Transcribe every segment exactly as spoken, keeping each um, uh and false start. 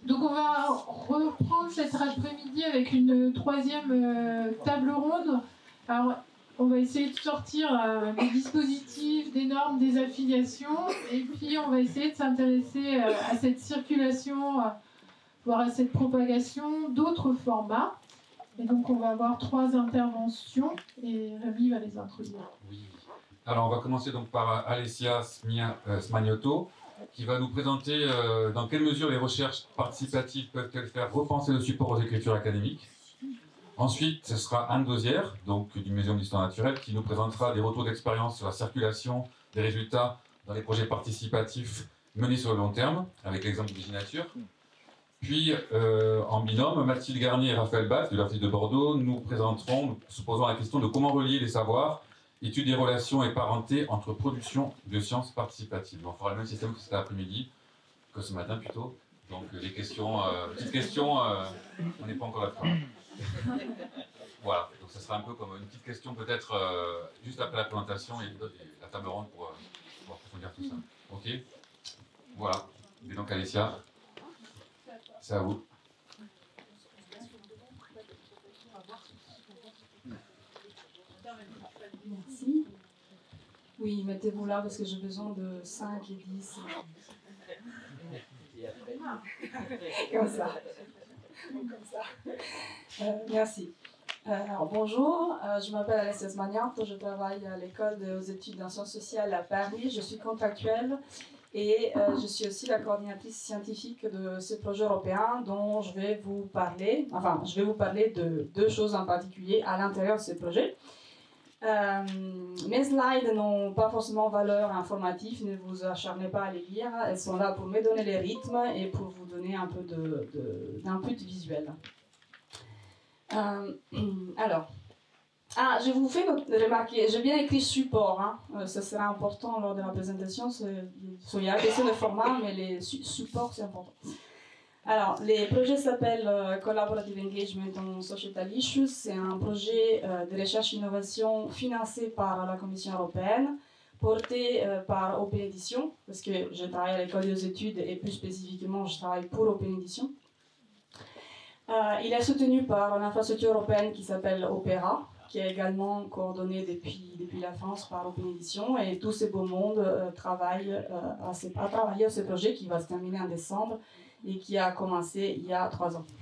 Donc on va reprendre cet après-midi avec une troisième euh, table ronde. Alors on va essayer de sortir euh, des dispositifs, des normes, des affiliations, et puis on va essayer de s'intéresser euh, à cette circulation, euh, voire à cette propagation d'autres formats. Et donc on va avoir trois interventions et Rémi va les introduire. Oui. Alors on va commencer donc par Alessia Smagnotto, qui va nous présenter euh, dans quelle mesure les recherches participatives peuvent-elles faire repenser le support aux écritures académiques. Ensuite, ce sera Anne Dosière, donc du Muséum d'Histoire Naturelle, qui nous présentera des retours d'expérience sur la circulation des résultats dans les projets participatifs menés sur le long terme, avec l'exemple du Nature. Puis, euh, en binôme, Mathilde Garnier et Raphaël Bath, de l'A F I de Bordeaux, nous présenteront, nous se poseront la question de comment relier les savoirs, études des relations et parenté entre production de sciences participatives. On fera le même système que cet après-midi, que ce matin plutôt. Donc, les questions, euh, petites questions, euh, on n'est pas encore là-dedans. Voilà, donc ça sera un peu comme une petite question peut-être euh, juste après la présentation et, et la table ronde pour, euh, pour approfondir tout ça. Ok. Voilà. Et donc Alessia, c'est à vous. Merci. Oui, mettez-vous là parce que j'ai besoin de cinq et dix. Comme ça. Comme ça. Euh, merci. Euh, alors, bonjour, euh, je m'appelle Alessia Smagnotto, je travaille à l'école des études en sciences sociales à Paris, je suis contractuelle et euh, je suis aussi la coordinatrice scientifique de ce projet européen dont je vais vous parler, enfin je vais vous parler de deux choses en particulier à l'intérieur de ce projet. Euh, mes slides n'ont pas forcément valeur informative, ne vous acharnez pas à les lire, elles sont là pour me donner les rythmes et pour vous donner un peu de, de, d'input visuel. Euh, alors, ah, je vous fais remarquer, j'ai bien écrit support, hein. euh, ça sera important lors de la présentation, il y a question de format, mais les su supports c'est important. Alors, les projets s'appellent euh, Collaborative Engagement on Societal Issues, c'est un projet euh, de recherche et innovation financé par la Commission européenne, porté euh, par Open Edition, parce que je travaille à l'école des études et plus spécifiquement je travaille pour Open Edition. Euh, il est soutenu par une infrastructure européenne qui s'appelle Opera, qui est également coordonnée depuis, depuis la France par Open Edition, et tous ces beaux mondes euh, travaillent euh, à, ces, à travailler à ce projet qui va se terminer en décembre et qui a commencé il y a trois ans.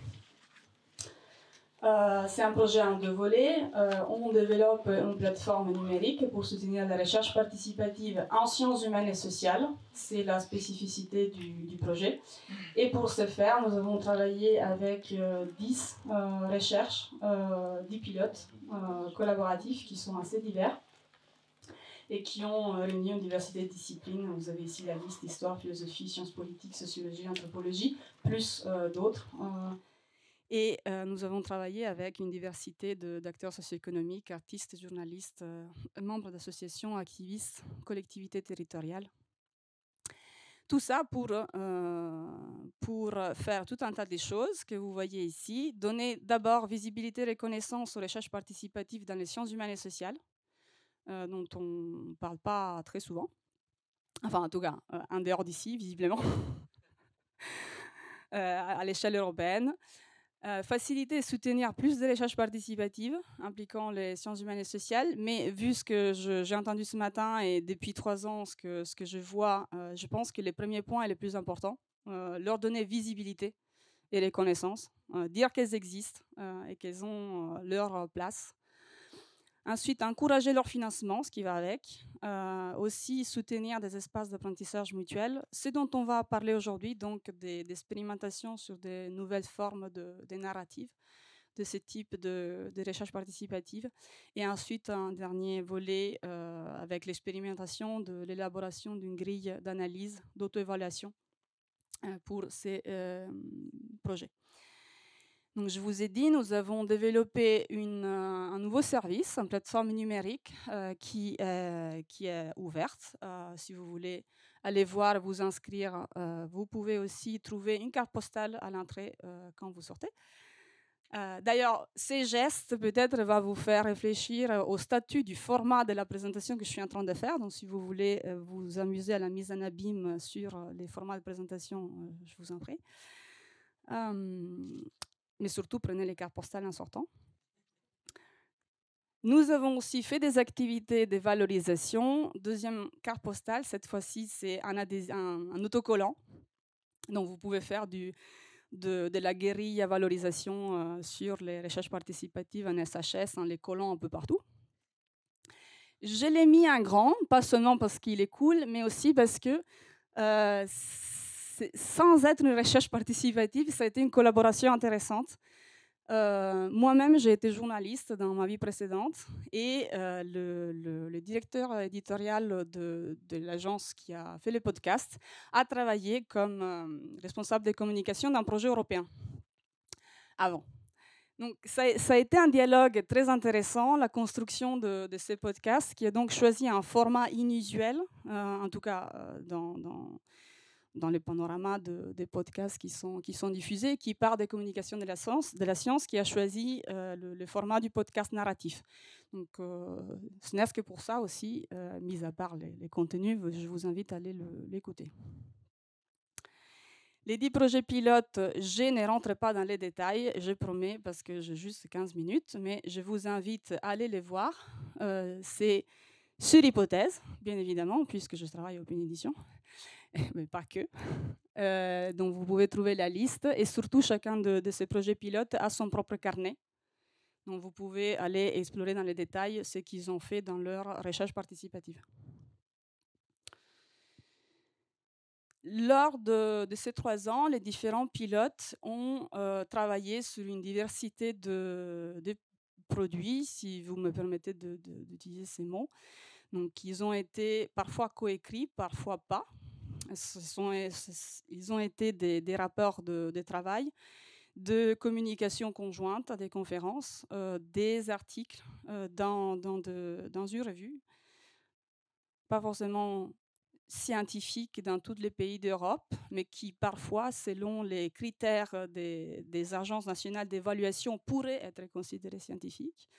Euh, c'est un projet en deux volets. Euh, on développe une plateforme numérique pour soutenir la recherche participative en sciences humaines et sociales. C'est la spécificité du, du projet. Et pour ce faire, nous avons travaillé avec euh, dix euh, recherches, euh, dix pilotes euh, collaboratifs qui sont assez divers et qui ont euh, réuni une diversité de disciplines. Vous avez ici la liste: histoire, philosophie, sciences politiques, sociologie, anthropologie, plus euh, d'autres. Euh, Et euh, nous avons travaillé avec une diversité d'acteurs socio-économiques, artistes, journalistes, euh, membres d'associations, activistes, collectivités territoriales. Tout ça pour, euh, pour faire tout un tas de choses que vous voyez ici. Donner d'abord visibilité et reconnaissance aux recherches participatives dans les sciences humaines et sociales, euh, dont on ne parle pas très souvent. Enfin, en tout cas, euh, en dehors d'ici, visiblement, euh, à l'échelle européenne. Euh, faciliter et soutenir plus de recherches participatives impliquant les sciences humaines et sociales, mais vu ce que j'ai entendu ce matin et depuis trois ans, ce que, ce que je vois, euh, je pense que les premiers points est le plus important, euh, leur donner visibilité et reconnaissance, euh, dire qu'elles existent euh, et qu'elles ont euh, leur place. Ensuite, encourager leur financement, ce qui va avec. Euh, aussi, soutenir des espaces d'apprentissage mutuel. Ce dont on va parler aujourd'hui, donc des, des expérimentations sur des nouvelles formes de, de narratives de ce type de, de recherche participative. Et ensuite, un dernier volet euh, avec l'expérimentation de l'élaboration d'une grille d'analyse, d'auto-évaluation euh, pour ces euh, projets. Donc, je vous ai dit, nous avons développé une, euh, un nouveau service, une plateforme numérique euh, qui, euh, qui est ouverte. Euh, si vous voulez aller voir, vous inscrire, euh, vous pouvez aussi trouver une carte postale à l'entrée euh, quand vous sortez. Euh, D'ailleurs, ces gestes peut-être vont vous faire réfléchir au statut du format de la présentation que je suis en train de faire. Donc, si vous voulez euh, vous amuser à la mise en abîme sur les formats de présentation, euh, je vous en prie. Euh, mais surtout, prenez les cartes postales en sortant. Nous avons aussi fait des activités de valorisation. Deuxième carte postale, cette fois-ci, c'est un, un, un autocollant. Donc, vous pouvez faire du, de, de la guérilla valorisation euh, sur les recherches participatives en S H S, en les collant un peu partout. Je l'ai mis en grand, pas seulement parce qu'il est cool, mais aussi parce que euh, sans être une recherche participative, ça a été une collaboration intéressante. Euh, Moi-même, j'ai été journaliste dans ma vie précédente et euh, le, le, le directeur éditorial de, de l'agence qui a fait le podcast a travaillé comme euh, responsable de communication d'un projet européen avant. Donc, ça, ça a été un dialogue très intéressant, la construction de, de ce podcast, qui a donc choisi un format inusuel, euh, en tout cas euh, dans, dans, dans les panoramas de, des podcasts qui sont, qui sont diffusés, qui part des communications de la science, de la science qui a choisi euh, le, le format du podcast narratif. Donc, euh, ce n'est que pour ça aussi, euh, mis à part les, les contenus, je vous invite à aller l'écouter. Les dix projets pilotes, je ne rentre pas dans les détails, je promets, parce que j'ai juste quinze minutes, mais je vous invite à aller les voir. Euh, C'est sur hypothèse, bien évidemment, puisque je travaille au Open Edition, mais pas que. Euh, donc, vous pouvez trouver la liste, et surtout, chacun de, de ces projets pilotes a son propre carnet. Donc, vous pouvez aller explorer dans les détails ce qu'ils ont fait dans leur recherche participative. Lors de, de ces trois ans, les différents pilotes ont euh, travaillé sur une diversité de, de produits, si vous me permettez d'utiliser ces mots. Donc, ils ont été parfois coécrits, parfois pas. Ce sont, ils ont été des, des rapports de, de travail, de communication conjointe à des conférences, euh, des articles euh, dans, dans, de, dans une revue, pas forcément scientifiques dans tous les pays d'Europe, mais qui parfois, selon les critères des, des agences nationales d'évaluation, pourraient être considérés scientifiques.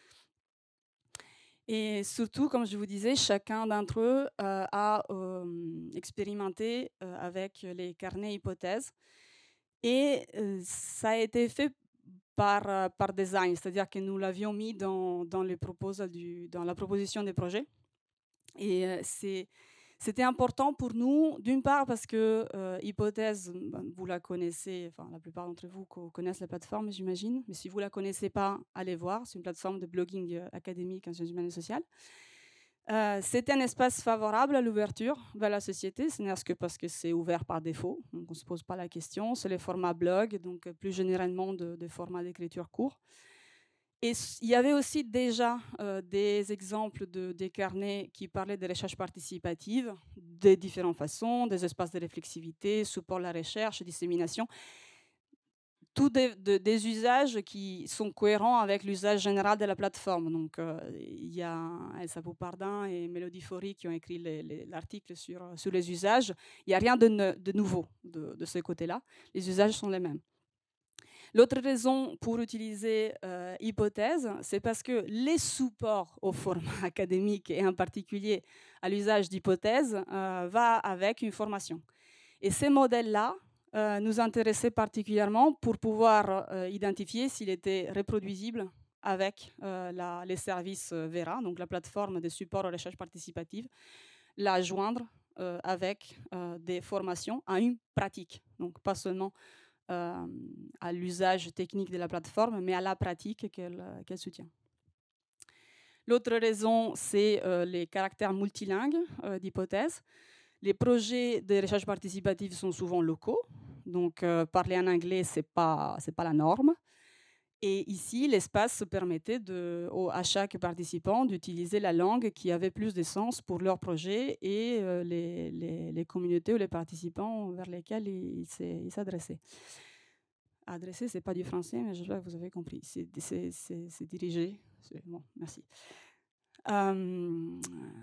Et surtout, comme je vous disais, chacun d'entre eux euh, a euh, expérimenté euh, avec les carnets hypothèses. Et euh, ça a été fait par, euh, par design, c'est-à-dire que nous l'avions mis dans, dans, les du, dans la proposition des projets. Et euh, c'est... C'était important pour nous, d'une part parce que euh, Hypothèse, vous la connaissez, enfin la plupart d'entre vous connaissent la plateforme, j'imagine, mais si vous ne la connaissez pas, allez voir, c'est une plateforme de blogging académique en sciences humaines et sociales. Euh, C'était un espace favorable à l'ouverture vers la société, ce n'est que parce que c'est ouvert par défaut, donc on ne se pose pas la question, c'est le format blog, donc plus généralement de, de formats d'écriture court. Et il y avait aussi déjà euh, des exemples de, des carnets qui parlaient de recherche participative, de différentes façons, des espaces de réflexivité, support à la recherche, dissémination, tous des, de, des usages qui sont cohérents avec l'usage général de la plateforme. Donc, euh, il y a Elsa Poupardin et Mélodie Faury qui ont écrit l'article sur, sur les usages. Il n'y a rien de, ne, de nouveau de, de ce côté-là. Les usages sont les mêmes. L'autre raison pour utiliser euh, Hypothèse, c'est parce que les supports au format académique et en particulier à l'usage d'hypothèses euh, va avec une formation. Et ces modèles-là euh, nous intéressaient particulièrement pour pouvoir euh, identifier s'il était reproduisible avec euh, la, les services Vera, donc la plateforme de support aux recherches participatives, la joindre euh, avec euh, des formations à une pratique, donc pas seulement Euh, à l'usage technique de la plateforme, mais à la pratique qu'elle euh, qu'elle soutient. L'autre raison, c'est euh, les caractères multilingues euh, d'Hypothèse. Les projets de recherche participative sont souvent locaux, donc euh, parler en anglais, ce n'est pas, c'est pas la norme. Et ici, l'espace permettait de, au, à chaque participant d'utiliser la langue qui avait plus de sens pour leur projet et euh, les, les, les communautés ou les participants vers lesquels ils il s'adressaient. Adresser, ce n'est pas du français, mais j'espère que vous avez compris. C'est dirigé. Bon, merci. Euh,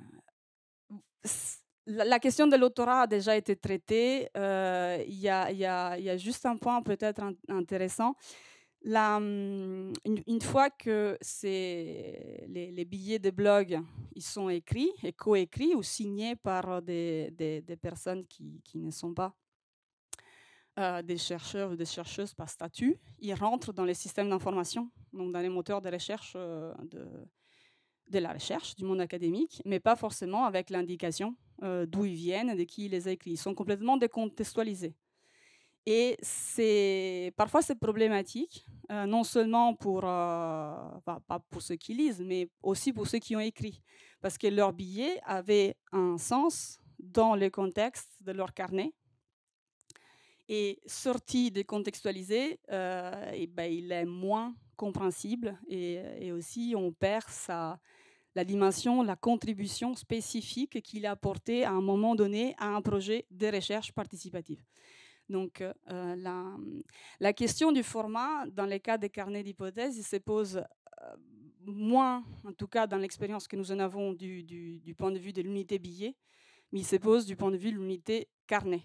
la, la question de l'autorat a déjà été traitée. Euh, il y, a, y, a, y a juste un point peut-être intéressant. La, une, une fois que les, les billets de blog ils sont écrits et coécrits ou signés par des, des, des personnes qui, qui ne sont pas euh, des chercheurs ou des chercheuses par statut, ils rentrent dans les systèmes d'information, donc dans les moteurs de recherche euh, de, de la recherche, du monde académique, mais pas forcément avec l'indication euh, d'où ils viennent et de qui ils les a écrits. Ils sont complètement décontextualisés. Et c'est, parfois, c'est problématique, euh, non seulement pour, euh, enfin, pas pour ceux qui lisent, mais aussi pour ceux qui ont écrit, parce que leur billet avait un sens dans le contexte de leur carnet. Et sorti décontextualisé, euh, et ben, il est moins compréhensible, et, et aussi on perd sa, la dimension, la contribution spécifique qu'il a apportée à un moment donné à un projet de recherche participative. Donc, euh, la, la question du format, dans les cas des carnets d'hypothèses, il se pose euh, moins, en tout cas dans l'expérience que nous en avons du, du, du point de vue de l'unité billet, mais il se pose du point de vue de l'unité carnet.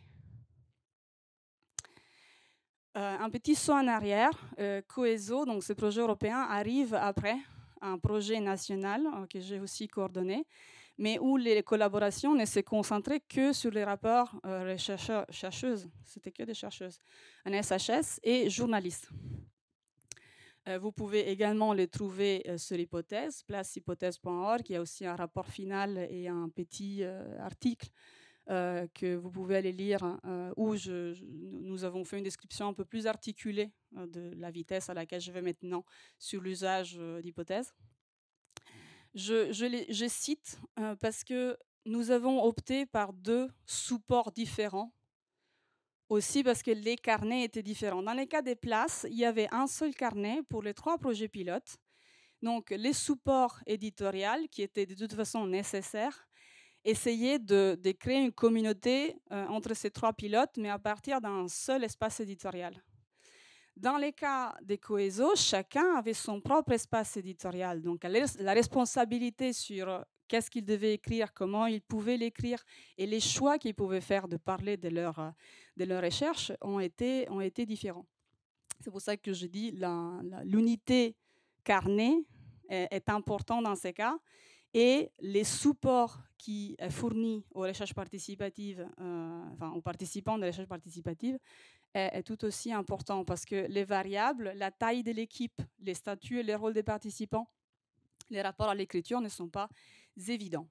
Euh, un petit saut en arrière, euh, Coeso, donc ce projet européen, arrive après un projet national euh, que j'ai aussi coordonné, mais où les collaborations ne se concentraient que sur les rapports euh, chercheurs-chercheuses, c'était que des chercheuses, un S H S et journalistes. Euh, vous pouvez également les trouver euh, sur l'hypothèse, place hypothèse point org, il y a aussi un rapport final et un petit euh, article Euh, que vous pouvez aller lire, euh, où je, je, nous avons fait une description un peu plus articulée euh, de la vitesse à laquelle je vais maintenant sur l'usage euh, d'hypothèses. Je, je, les, je cite euh, parce que nous avons opté par deux supports différents, aussi parce que les carnets étaient différents. Dans les cas des places, il y avait un seul carnet pour les trois projets pilotes. Donc, les supports éditoriaux, qui étaient de toute façon nécessaires, essayer de, de créer une communauté euh, entre ces trois pilotes, mais à partir d'un seul espace éditorial. Dans les cas des Coeso, chacun avait son propre espace éditorial. Donc, la responsabilité sur qu'est-ce qu'ils devaient écrire, comment ils pouvaient l'écrire, et les choix qu'ils pouvaient faire de parler de leur, de leur recherche ont été, ont été différents. C'est pour ça que je dis la, la, l'unité carnet est, est importante dans ces cas. Et les supports qui est fournis aux recherches participatives, euh, enfin aux participants de recherche participative, est, est tout aussi important parce que les variables, la taille de l'équipe, les statuts et les rôles des participants, les rapports à l'écriture ne sont pas évidents.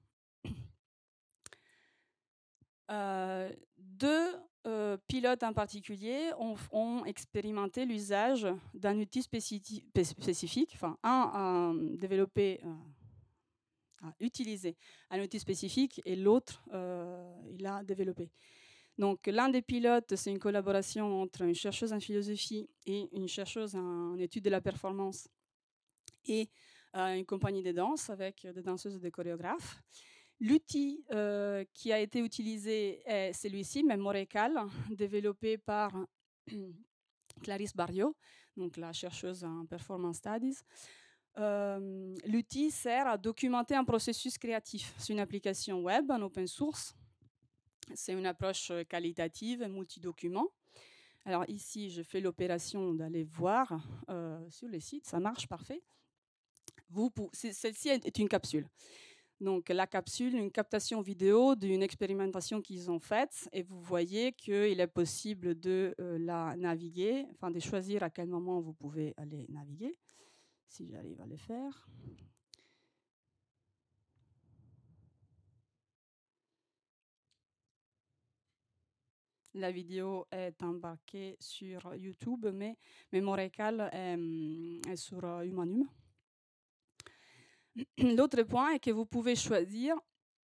Euh, deux euh, pilotes en particulier ont, ont expérimenté l'usage d'un outil spécifique, spécifique, enfin un euh, développé euh, à utiliser un outil spécifique et l'autre, euh, il a développé. Donc, l'un des pilotes, c'est une collaboration entre une chercheuse en philosophie et une chercheuse en études de la performance et euh, une compagnie de danse avec des danseuses et des chorégraphes. L'outil euh, qui a été utilisé est celui-ci, Memorecal, développé par Clarisse Barriot, donc la chercheuse en performance studies. Euh, l'outil sert à documenter un processus créatif. C'est une application web en open source. C'est une approche qualitative, multi-document. Alors ici, je fais l'opération d'aller voir euh, sur le site. Ça marche, parfait. Vous, celle-ci est une capsule. Donc la capsule, une captation vidéo d'une expérimentation qu'ils ont faite. Et vous voyez qu'il est possible de euh, la naviguer, enfin de choisir à quel moment vous pouvez aller naviguer. Si j'arrive à le faire. La vidéo est embarquée sur YouTube, mais Memorecal est, est sur Humanum. L'autre point est que vous pouvez choisir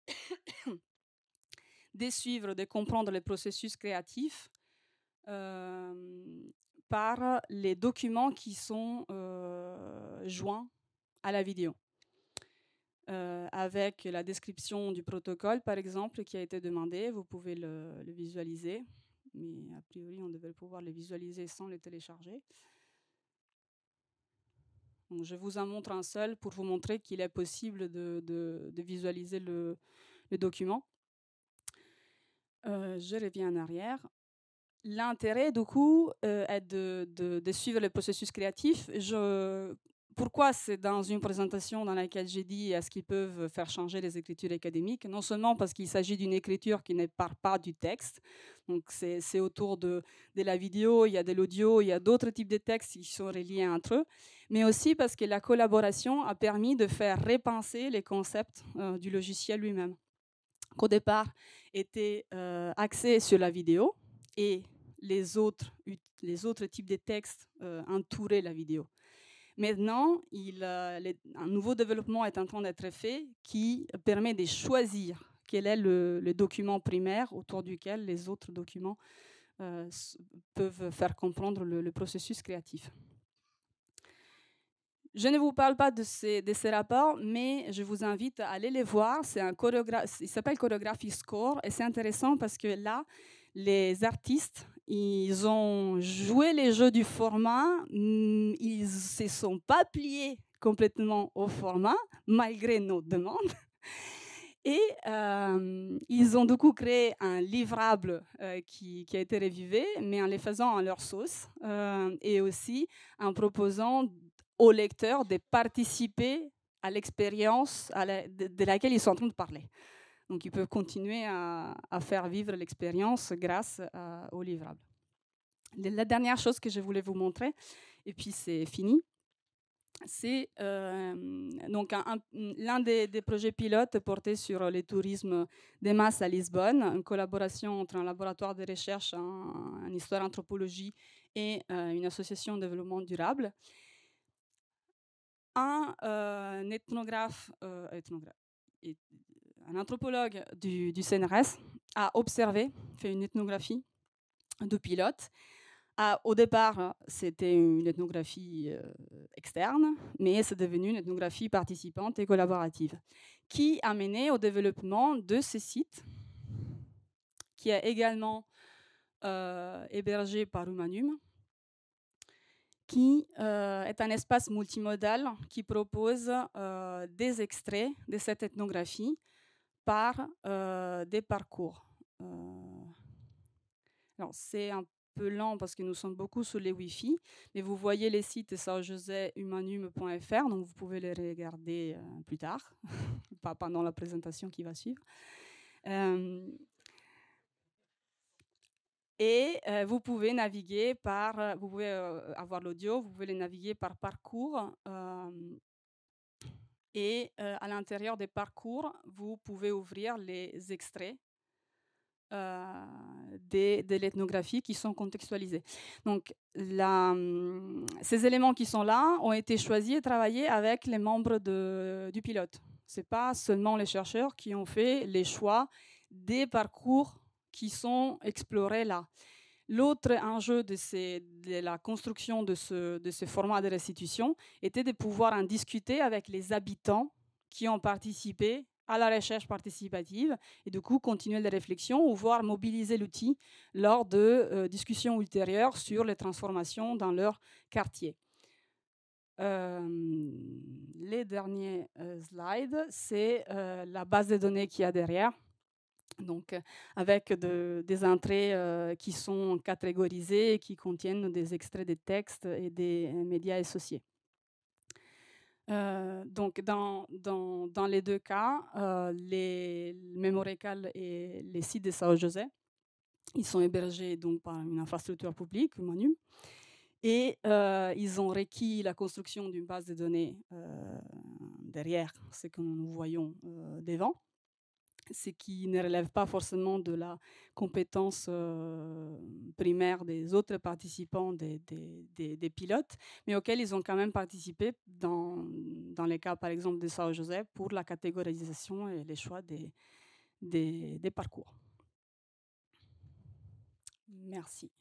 de suivre, de comprendre les processus créatifs euh, par les documents qui sont euh, joints à la vidéo. Euh, avec la description du protocole, par exemple, qui a été demandé, vous pouvez le, le visualiser, mais a priori, on devrait pouvoir le visualiser sans le télécharger. Donc, je vous en montre un seul pour vous montrer qu'il est possible de, de, de visualiser le, le document. Euh, je reviens en arrière. L'intérêt, du coup, euh, est de, de, de suivre le processus créatif. Je pourquoi c'est dans une présentation dans laquelle j'ai dit est-ce qu'ils peuvent faire changer les écritures académiques? Non seulement parce qu'il s'agit d'une écriture qui ne part pas du texte, donc c'est autour de, de la vidéo, il y a de l'audio, il y a d'autres types de textes qui sont reliés entre eux, mais aussi parce que la collaboration a permis de faire repenser les concepts euh, du logiciel lui-même, qu'au départ était euh, axé sur la vidéo et les autres, les autres types de textes euh, entouraient la vidéo. Maintenant, il, euh, les, un nouveau développement est en train d'être fait qui permet de choisir quel est le, le document primaire autour duquel les autres documents euh, peuvent faire comprendre le, le processus créatif. Je ne vous parle pas de ces, de ces rapports, mais je vous invite à aller les voir. C'est un chorégraphe, il s'appelle Choreography Score et c'est intéressant parce que là, les artistes, ils ont joué les jeux du format, ils ne se sont pas pliés complètement au format, malgré nos demandes. Et euh, ils ont du coup créé un livrable euh, qui, qui a été revivé, mais en les faisant à leur sauce, euh, et aussi en proposant aux lecteurs de participer à l'expérience la, de, de laquelle ils sont en train de parler. Donc, ils peuvent continuer à, à faire vivre l'expérience grâce à, au livrable. La dernière chose que je voulais vous montrer, et puis c'est fini, c'est euh, donc l'un des, des projets pilotes porté sur le tourisme des masses à Lisbonne, une collaboration entre un laboratoire de recherche en, en histoire anthropologie et euh, une association de développement durable. Un, euh, un ethnographe, euh, ethnographe et, un anthropologue du, du C N R S a observé, fait une ethnographie de pilote. Ah, au départ, c'était une ethnographie euh, externe, mais c'est devenu une ethnographie participante et collaborative, qui a mené au développement de ces sites, qui est également euh, hébergé par Humanum, qui euh, est un espace multimodal qui propose euh, des extraits de cette ethnographie par euh, des parcours. Euh, alors, c'est un peu lent parce que nous sommes beaucoup sur les Wi-Fi, mais vous voyez les sites sao josé humanum point f r, donc vous pouvez les regarder euh, plus tard, pas pendant la présentation qui va suivre. Euh, et euh, vous pouvez naviguer par, vous pouvez euh, avoir l'audio, vous pouvez les naviguer par parcours. Euh, et euh, à l'intérieur des parcours, vous pouvez ouvrir les extraits Euh, de, de l'ethnographie qui sont contextualisés. Donc, la, ces éléments qui sont là ont été choisis et travaillés avec les membres de, du pilote. Ce n'est pas seulement les chercheurs qui ont fait les choix des parcours qui sont explorés là. L'autre enjeu de, ces, de la construction de ce, de ce format de restitution était de pouvoir en discuter avec les habitants qui ont participé à la recherche participative et du coup continuer les réflexions ou voire mobiliser l'outil lors de euh, discussions ultérieures sur les transformations dans leur quartier. Euh, les derniers euh, slides, c'est euh, la base de données qu'il y a derrière. Donc, avec de, des entrées euh, qui sont catégorisées et qui contiennent des extraits de textes et des médias associés. Euh, donc, dans, dans, dans les deux cas, euh, les mémorécales et les sites de sao josé, ils sont hébergés donc, par une infrastructure publique, Humanum, et euh, ils ont requis la construction d'une base de données euh, derrière ce que nous voyons euh, devant, ce qui ne relève pas forcément de la compétence euh, primaire des autres participants des, des, des, des pilotes, mais auxquels ils ont quand même participé dans, dans les cas, par exemple, de sao josé pour la catégorisation et les choix des, des, des parcours. Merci.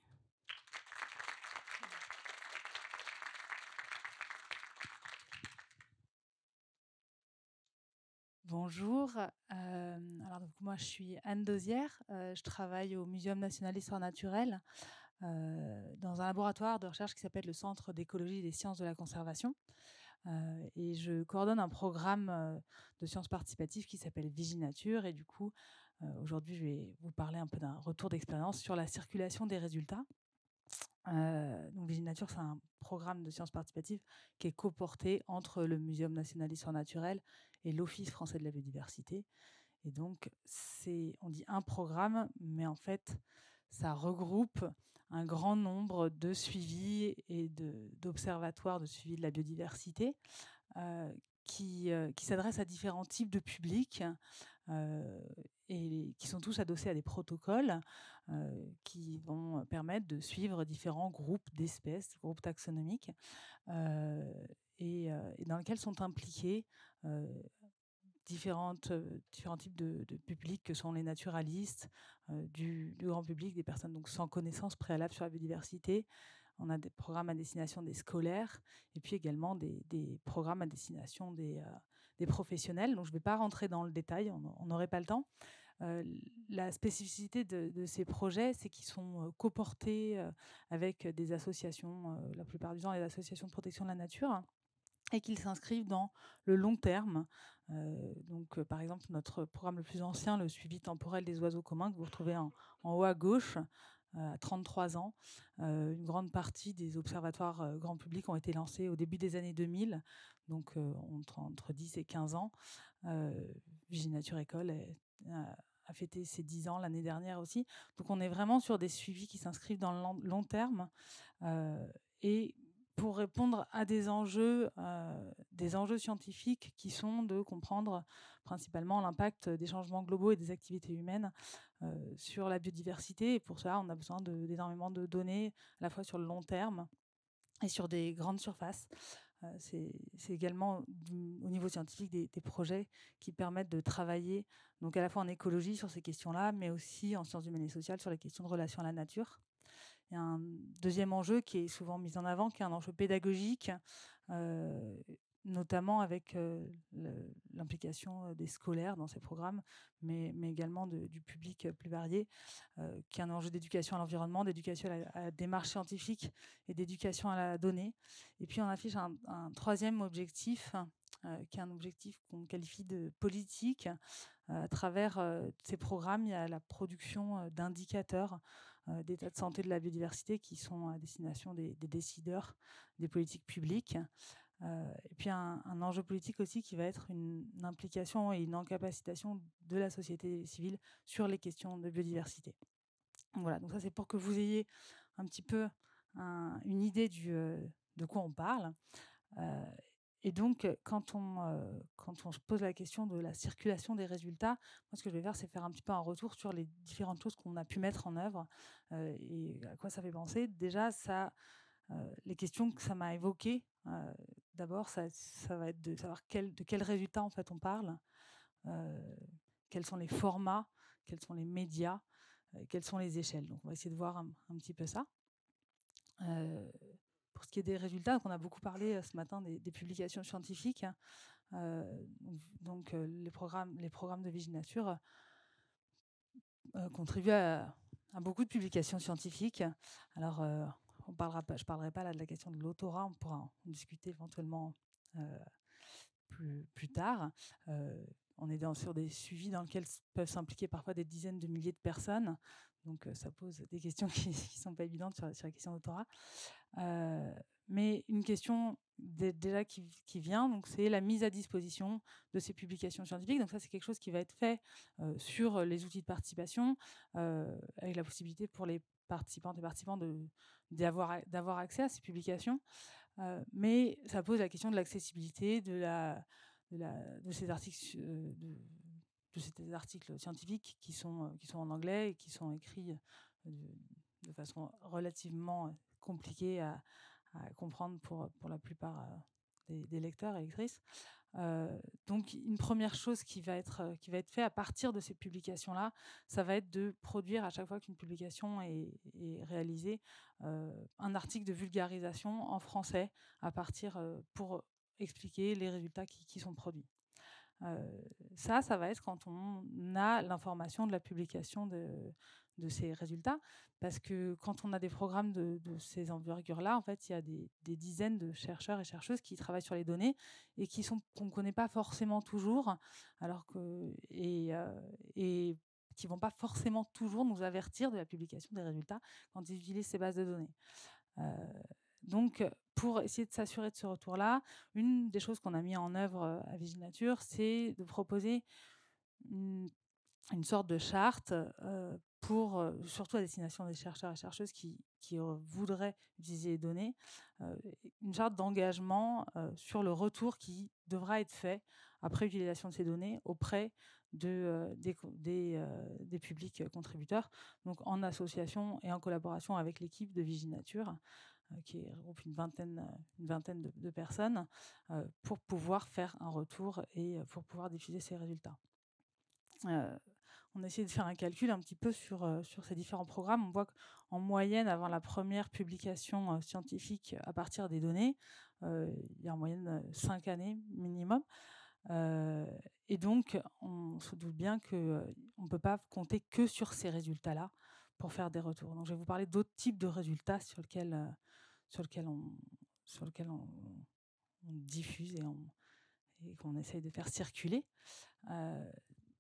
Bonjour, euh, alors donc moi je suis Anne Dosière, euh, je travaille au Muséum national d'histoire naturelle euh, dans un laboratoire de recherche qui s'appelle le Centre d'écologie et des sciences de la conservation euh, et je coordonne un programme euh, de sciences participatives qui s'appelle Viginature et du coup euh, aujourd'hui je vais vous parler un peu d'un retour d'expérience sur la circulation des résultats. Euh, donc Viginature, c'est un programme de sciences participatives qui est coporté entre le Muséum national d'histoire naturelle et l'Office français de la biodiversité. Et donc, c'est, on dit un programme, mais en fait, ça regroupe un grand nombre de suivis et de, d'observatoires de suivi de la biodiversité euh, qui, euh, qui s'adressent à différents types de publics euh, et qui sont tous adossés à des protocoles euh, qui vont permettre de suivre différents groupes d'espèces, groupes taxonomiques, euh, et, euh, et dans lesquels sont impliqués euh, Différentes, euh, différents types de, de publics que sont les naturalistes, euh, du, du grand public, des personnes donc sans connaissance préalable sur la biodiversité. On a des programmes à destination des scolaires et puis également des, des programmes à destination des, euh, des professionnels. Donc je ne vais pas rentrer dans le détail, on n'aurait pas le temps. Euh, la spécificité de, de ces projets, c'est qu'ils sont euh, coportés euh, avec des associations, euh, la plupart du temps les associations de protection de la nature, et qu'ils s'inscrivent dans le long terme. Euh, donc, euh, par exemple, notre programme le plus ancien, le suivi temporel des oiseaux communs, que vous retrouvez en, en haut à gauche, euh, à trente-trois ans. Euh, une grande partie des observatoires euh, grand public ont été lancés au début des années deux mille, donc euh, entre, entre dix et quinze ans. Euh, Viginature École est, a, a fêté ses dix ans l'année dernière aussi. Donc, on est vraiment sur des suivis qui s'inscrivent dans le long, long terme. Euh, et pour répondre à des enjeux, euh, des enjeux scientifiques qui sont de comprendre principalement l'impact des changements globaux et des activités humaines euh, sur la biodiversité. Et pour ça, on a besoin de, d'énormément de données, à la fois sur le long terme et sur des grandes surfaces. Euh, c'est, c'est également du, au niveau scientifique des, des projets qui permettent de travailler donc à la fois en écologie sur ces questions-là, mais aussi en sciences humaines et sociales sur les questions de relation à la nature. Il y a un deuxième enjeu qui est souvent mis en avant, qui est un enjeu pédagogique, euh, notamment avec euh, le, l'implication des scolaires dans ces programmes, mais, mais également de, du public plus varié, euh, qui est un enjeu d'éducation à l'environnement, d'éducation à la, à la démarche scientifique et d'éducation à la donnée. Et puis on affiche un, un troisième objectif, euh, qui est un objectif qu'on qualifie de politique. Euh, à travers euh, ces programmes, il y a la production euh, d'indicateurs euh, d'état de santé de la biodiversité qui sont à destination des, des décideurs des politiques publiques. Euh, et puis un, un enjeu politique aussi qui va être une, une implication et une encapacitation de la société civile sur les questions de biodiversité. Voilà, donc ça c'est pour que vous ayez un petit peu un, une idée du, euh, de quoi on parle. Euh, et donc, quand on, euh, quand on se pose la question de la circulation des résultats, moi, ce que je vais faire, c'est faire un petit peu un retour sur les différentes choses qu'on a pu mettre en œuvre euh, et à quoi ça fait penser. Déjà, ça, euh, les questions que ça m'a évoquées, euh, d'abord, ça, ça va être de savoir quel, de quels résultats, en fait, on parle, euh, quels sont les formats, quels sont les médias, euh, quelles sont les échelles. Donc, on va essayer de voir un, un petit peu ça. Euh, Pour ce qui est des résultats, on a beaucoup parlé ce matin des, des publications scientifiques. Euh, donc, euh, les, programmes, les programmes de Viginature euh, contribuent à, à beaucoup de publications scientifiques. Alors, euh, on parlera pas, je ne parlerai pas là de la question de l'autorat, on pourra en discuter éventuellement euh, plus, plus tard. Euh, on est dans, sur des suivis dans lesquels peuvent s'impliquer parfois des dizaines de milliers de personnes. Donc, euh, ça pose des questions qui ne sont pas évidentes sur, sur la question d'autorat. Euh, mais une question déjà qui, qui vient, donc c'est la mise à disposition de ces publications scientifiques. Donc ça, c'est quelque chose qui va être fait euh, sur les outils de participation, euh, avec la possibilité pour les participantes et participants de, d'avoir, d'avoir accès à ces publications. Euh, mais ça pose la question de l'accessibilité de, la, de, la, de ces articles, euh, de, de ces articles scientifiques qui sont, qui sont en anglais et qui sont écrits de, de façon relativement compliquée à, à comprendre pour, pour la plupart des, des lecteurs et lectrices. Euh, donc, une première chose qui va être qui va être faite à partir de ces publications-là, ça va être de produire à chaque fois qu'une publication est, est réalisée euh, un article de vulgarisation en français à partir euh, pour expliquer les résultats qui, qui sont produits. Euh, ça, ça va être quand on a l'information de la publication de, de ces résultats, parce que quand on a des programmes de, de ces envergures-là, en fait, il y a des, des dizaines de chercheurs et chercheuses qui travaillent sur les données et qui sont qu'on ne connaît pas forcément toujours, alors que et, euh, et qui vont pas forcément toujours nous avertir de la publication des résultats quand ils utilisent ces bases de données. Euh, donc, pour essayer de s'assurer de ce retour-là, une des choses qu'on a mis en œuvre à Viginature, c'est de proposer une, une sorte de charte euh, pour, euh, surtout à destination des chercheurs et chercheuses qui, qui euh, voudraient utiliser les données, euh, une charte d'engagement euh, sur le retour qui devra être fait après utilisation de ces données auprès de, euh, des, des, euh, des publics contributeurs, donc en association et en collaboration avec l'équipe de Viginature, euh, qui regroupe une vingtaine, une vingtaine de, de personnes, euh, pour pouvoir faire un retour et pour pouvoir diffuser ces résultats. Euh, on a essayé de faire un calcul un petit peu sur, euh, sur ces différents programmes. On voit qu'en moyenne, avant la première publication euh, scientifique à partir des données, euh, il y a en moyenne cinq années minimum. Euh, et donc, on se doute bien qu'on euh, ne peut pas compter que sur ces résultats-là pour faire des retours. Donc, je vais vous parler d'autres types de résultats sur lesquels, euh, sur lesquels, on, sur lesquels on, on diffuse et, on, et qu'on essaye de faire circuler. Euh,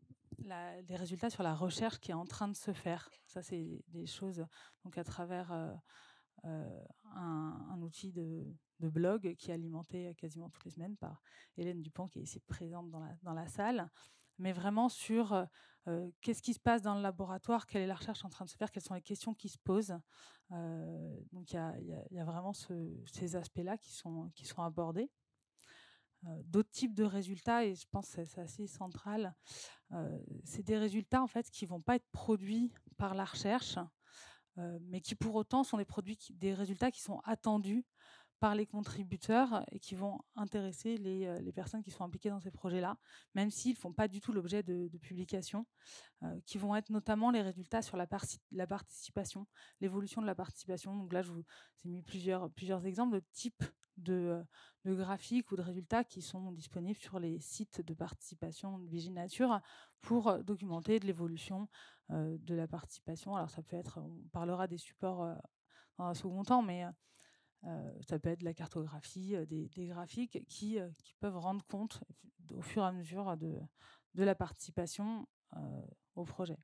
La, les résultats sur la recherche qui est en train de se faire. Ça, c'est des choses donc à travers euh, euh, un, un outil de, de blog qui est alimenté quasiment toutes les semaines par Hélène Dupont, qui est ici présente dans la, dans la salle, mais vraiment sur euh, qu'est-ce qui se passe dans le laboratoire, quelle est la recherche en train de se faire, quelles sont les questions qui se posent. Euh, donc, il y a, y a, y a vraiment ce, ces aspects-là qui sont, qui sont abordés. Euh, d'autres types de résultats, et je pense que c'est assez central, euh, c'est des résultats en fait qui ne vont pas être produits par la recherche, euh, mais qui pour autant sont des, produits qui, des résultats qui sont attendus par les contributeurs et qui vont intéresser les, euh, les personnes qui sont impliquées dans ces projets-là, même s'ils ne font pas du tout l'objet de, de publications, euh, qui vont être notamment les résultats sur la, par- la participation, l'évolution de la participation. Donc là, je vous ai mis plusieurs, plusieurs exemples de types de, de graphiques ou de résultats qui sont disponibles sur les sites de participation de Viginature pour documenter de l'évolution euh, de la participation. Alors ça peut être, on parlera des supports euh, dans un second temps, mais euh, ça peut être de la cartographie, euh, des, des graphiques qui, euh, qui peuvent rendre compte au fur et à mesure de, de la participation euh, au projet.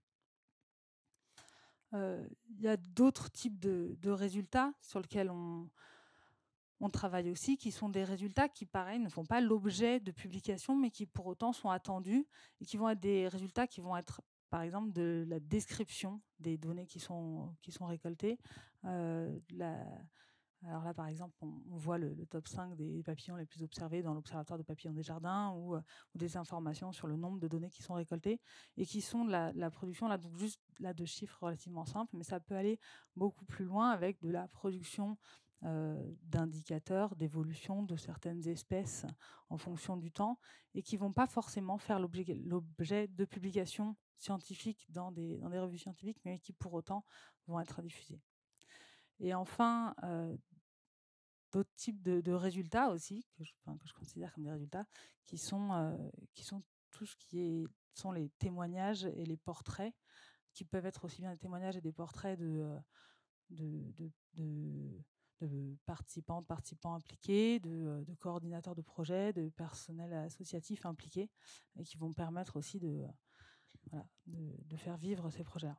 Il euh, y a d'autres types de, de résultats sur lesquels on, on travaille aussi, qui sont des résultats qui, pareil, ne font pas l'objet de publication, mais qui pour autant sont attendus et qui vont être des résultats qui vont être, par exemple, de la description des données qui sont, qui sont récoltées. Euh, la, alors là, par exemple, on, on voit le, le top cinq des papillons les plus observés dans l'Observatoire de papillons des jardins, ou, ou des informations sur le nombre de données qui sont récoltées et qui sont de la, de la production, là, donc juste là, de chiffres relativement simples, mais ça peut aller beaucoup plus loin avec de la production Euh, d'indicateurs d'évolution de certaines espèces en fonction du temps et qui ne vont pas forcément faire l'objet de publications scientifiques dans des, dans des revues scientifiques, mais qui pour autant vont être diffusées. Et enfin, euh, d'autres types de, de résultats aussi, que je, enfin, que je considère comme des résultats, qui sont, euh, qui sont tout ce qui est, sont les témoignages et les portraits, qui peuvent être aussi bien des témoignages et des portraits de, de, de, de de participants, de participants impliqués, de, de coordinateurs de projets, de personnel associatif impliqué, et qui vont permettre aussi de, voilà, de, de faire vivre ces projets-là.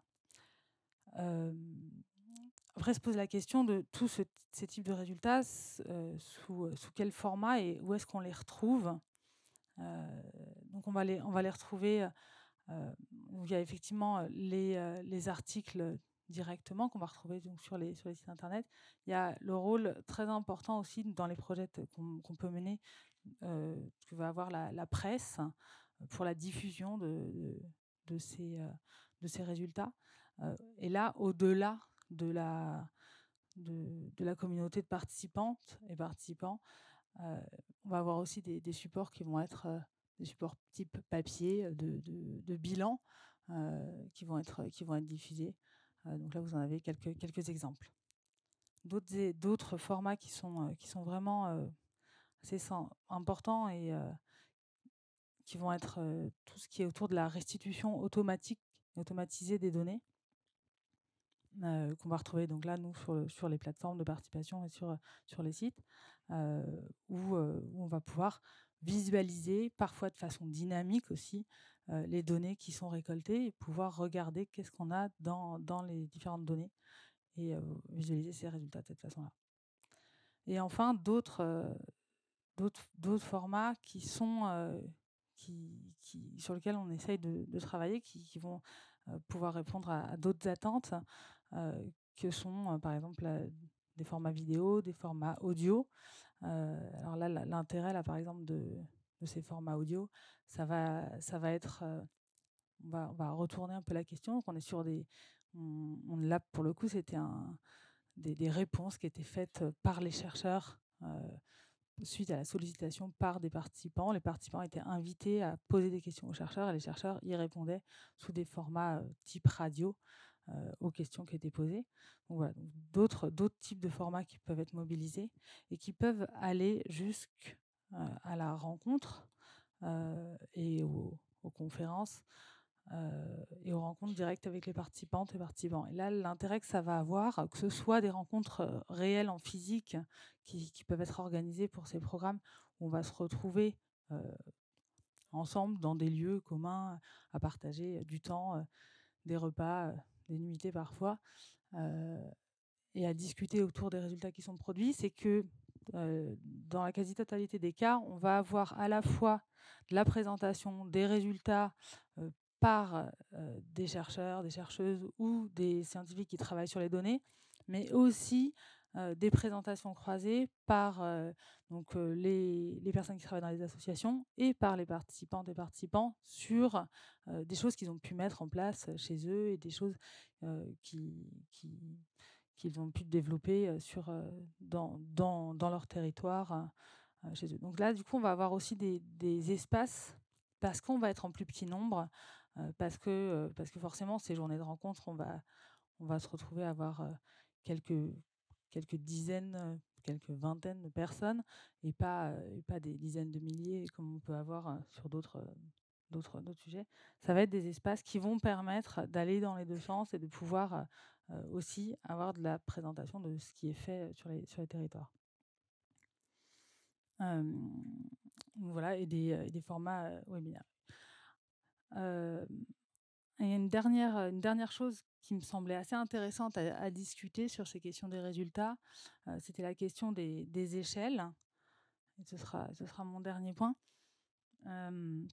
Euh, après, se pose la question de tous ce, ces types de résultats, euh, sous, sous quel format et où est-ce qu'on les retrouve. Euh, donc, on va les, on va les retrouver. Euh, il y a effectivement les, euh, les articles directement qu'on va retrouver donc sur les, sur les sites internet. Il y a le rôle très important aussi dans les projets qu'on, qu'on peut mener, euh, que va avoir la, la presse pour la diffusion de, de, de, ces, euh, de ces résultats. Euh, et là, au-delà de la, de, de la communauté de participantes et participants, euh, on va avoir aussi des, des supports qui vont être euh, des supports type papier, de, de, de bilan, euh, qui, vont être, qui vont être diffusés. Euh, donc là, vous en avez quelques, quelques exemples. D'autres, d'autres formats qui sont, euh, qui sont vraiment euh, assez importants et euh, qui vont être euh, tout ce qui est autour de la restitution automatique et automatisée des données, euh, qu'on va retrouver donc là, nous, sur, sur les plateformes de participation et sur, sur les sites, euh, où, euh, où on va pouvoir visualiser, parfois de façon dynamique aussi, euh, les données qui sont récoltées et pouvoir regarder qu'est-ce qu'on a dans, dans les différentes données et euh, visualiser ces résultats de cette façon-là. Et enfin, d'autres euh, d'autres d'autres formats qui sont euh, qui, qui sur lesquels on essaye de, de travailler, qui, qui vont euh, pouvoir répondre à, à d'autres attentes, euh, que sont euh, par exemple la, des formats vidéo, des formats audio. Euh, alors là, l'intérêt là par exemple de, de ces formats audio, ça va ça va être euh, on va on va retourner un peu la question. Donc on est sur des on, on là pour le coup c'était un des, des réponses qui étaient faites par les chercheurs. Euh, suite à la sollicitation par des participants. Les participants étaient invités à poser des questions aux chercheurs et les chercheurs y répondaient sous des formats euh, type radio euh, aux questions qui étaient posées. Donc voilà, donc d'autres, d'autres types de formats qui peuvent être mobilisés et qui peuvent aller jusqu'à euh, la rencontre euh, et aux, aux conférences euh, et aux rencontres directes avec les participantes et participants. Et là, l'intérêt que ça va avoir, que ce soit des rencontres réelles en physique qui, qui peuvent être organisées pour ces programmes où on va se retrouver euh, ensemble dans des lieux communs à partager du temps, euh, des repas, euh, des nuitées parfois, euh, et à discuter autour des résultats qui sont produits, c'est que euh, dans la quasi-totalité des cas, on va avoir à la fois de la présentation des résultats euh, par euh, des chercheurs, des chercheuses ou des scientifiques qui travaillent sur les données, mais aussi euh, des présentations croisées par euh, donc, euh, les, les personnes qui travaillent dans les associations et par les participantes et participants sur euh, des choses qu'ils ont pu mettre en place chez eux et des choses euh, qui, qui, qu'ils ont pu développer sur, dans, dans, dans leur territoire chez eux. Donc là, du coup, on va avoir aussi des, des espaces parce qu'on va être en plus petit nombre, parce que, parce que forcément, ces journées de rencontre, on va, on va se retrouver à avoir quelques, quelques dizaines, quelques vingtaines de personnes et pas, et pas des dizaines de milliers comme on peut avoir sur d'autres, d'autres, d'autres sujets. Ça va être des espaces qui vont permettre d'aller dans les deux sens et de pouvoir euh, aussi avoir de la présentation de ce qui est fait sur les, sur les territoires. Euh, voilà, et des, et des formats euh, webinaires. Euh, et une dernière, une dernière chose qui me semblait assez intéressante à, à discuter sur ces questions des résultats, euh, c'était la question des, des échelles. Et ce sera, ce sera mon dernier point. Euh,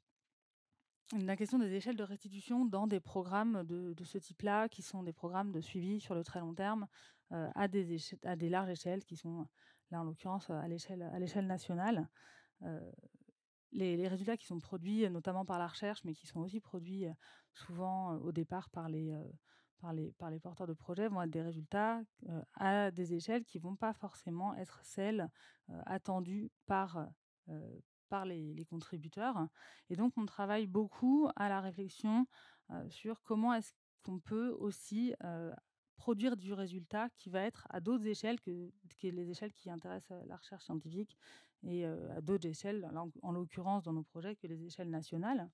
la question des échelles de restitution dans des programmes de, de ce type-là, qui sont des programmes de suivi sur le très long terme, euh, à, des échelles, à des larges échelles, qui sont là en l'occurrence à l'échelle, à l'échelle nationale. Euh, les, les résultats qui sont produits notamment par la recherche, mais qui sont aussi produits souvent au départ par les, euh, par les, par les porteurs de projets, vont être des résultats euh, à des échelles qui ne vont pas forcément être celles euh, attendues par euh, par les, les contributeurs. Et donc, on travaille beaucoup à la réflexion euh, sur comment est-ce qu'on peut aussi euh, produire du résultat qui va être à d'autres échelles que, que les échelles qui intéressent la recherche scientifique et euh, à d'autres échelles, en, en l'occurrence dans nos projets, que les échelles nationales,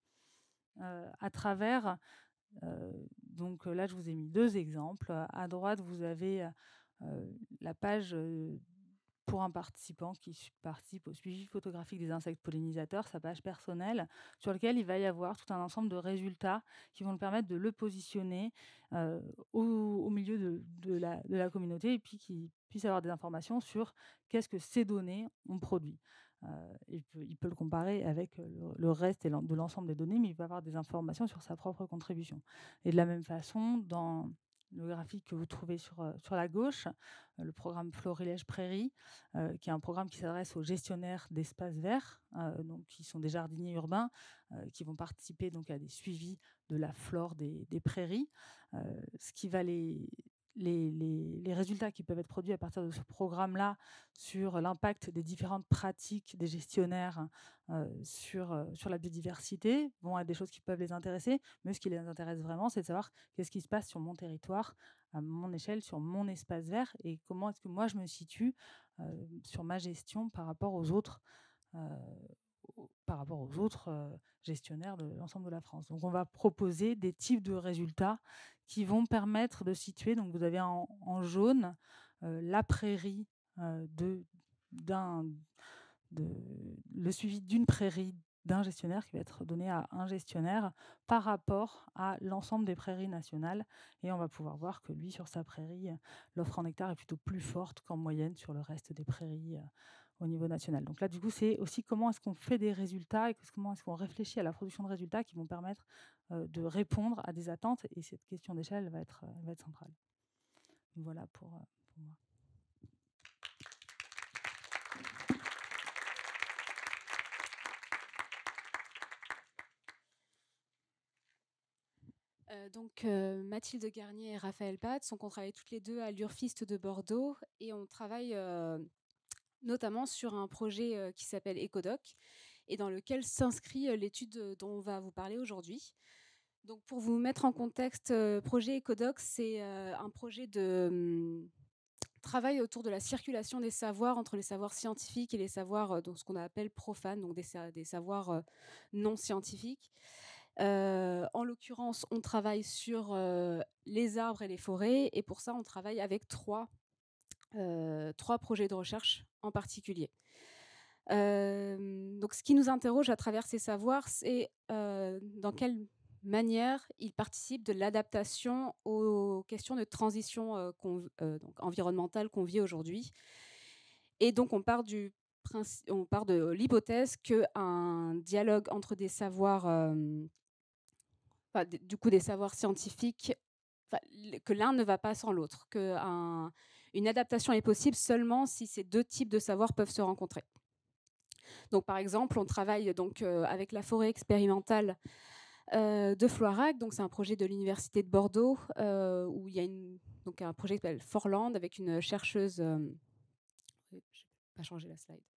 euh, à travers... Euh, donc là, je vous ai mis deux exemples. À droite, vous avez euh, la page... Euh, pour un participant qui participe au suivi photographique des insectes pollinisateurs, sa page personnelle, sur laquelle il va y avoir tout un ensemble de résultats qui vont le permettre de le positionner euh, au, au milieu de, de, la, de la communauté et puis qu'il puisse avoir des informations sur qu'est-ce que ces données ont produit. Euh, il, peut, il peut le comparer avec le, le reste de l'ensemble des données, mais il va avoir des informations sur sa propre contribution. Et de la même façon, dans le graphique que vous trouvez sur, sur la gauche, le programme Florilège Prairie, euh, qui est un programme qui s'adresse aux gestionnaires d'espaces verts, euh, donc, qui sont des jardiniers urbains, euh, qui vont participer donc, à des suivis de la flore des, des prairies, euh, ce qui va les... Les, les, les résultats qui peuvent être produits à partir de ce programme-là sur l'impact des différentes pratiques des gestionnaires euh, sur, euh, sur la biodiversité vont être des choses qui peuvent les intéresser, mais ce qui les intéresse vraiment, c'est de savoir qu'est-ce qui se passe sur mon territoire, à mon échelle, sur mon espace vert, et comment est-ce que moi je me situe euh, sur ma gestion par rapport aux autres euh, par rapport aux autres euh, gestionnaires de l'ensemble de la France. Donc on va proposer des types de résultats qui vont permettre de situer, donc vous avez en, en jaune euh, la prairie, euh, de, d'un, de, le suivi d'une prairie d'un gestionnaire qui va être donné à un gestionnaire par rapport à l'ensemble des prairies nationales. Et on va pouvoir voir que lui, sur sa prairie, l'offre en hectare est plutôt plus forte qu'en moyenne sur le reste des prairies au niveau national. Donc là, du coup, c'est aussi comment est-ce qu'on fait des résultats et comment est-ce qu'on réfléchit à la production de résultats qui vont permettre euh, de répondre à des attentes. Et cette question d'échelle va être, va être centrale. Voilà pour, pour moi. Euh, donc euh, Mathilde Garnier et Raphaël Patz, on travaille toutes les deux à l'Urfist de Bordeaux et on travaille euh, notamment sur un projet euh, qui s'appelle Ecodoc et dans lequel s'inscrit euh, l'étude dont on va vous parler aujourd'hui. Donc pour vous mettre en contexte, euh, projet Ecodoc, c'est euh, un projet de euh, travail autour de la circulation des savoirs entre les savoirs scientifiques et les savoirs, euh, donc ce qu'on appelle profanes, donc des, des savoirs euh, non scientifiques. Euh, en l'occurrence, on travaille sur euh, les arbres et les forêts, et pour ça, on travaille avec trois, euh, trois projets de recherche en particulier. Euh, donc, ce qui nous interroge à travers ces savoirs, c'est euh, dans quelle manière ils participent de l'adaptation aux questions de transition euh, qu'on, euh, donc environnementale qu'on vit aujourd'hui. Et donc, on part du on part de l'hypothèse qu'un dialogue entre des savoirs euh, Enfin, du coup des savoirs scientifiques, enfin, que l'un ne va pas sans l'autre, qu'une adaptation est possible seulement si ces deux types de savoirs peuvent se rencontrer. Donc, par exemple, on travaille donc, euh, avec la forêt expérimentale euh, de Floirac, donc c'est un projet de l'Université de Bordeaux, euh, où il y a une, donc un projet qui s'appelle Forland, avec une chercheuse... Euh, je ne vais pas changer la slide.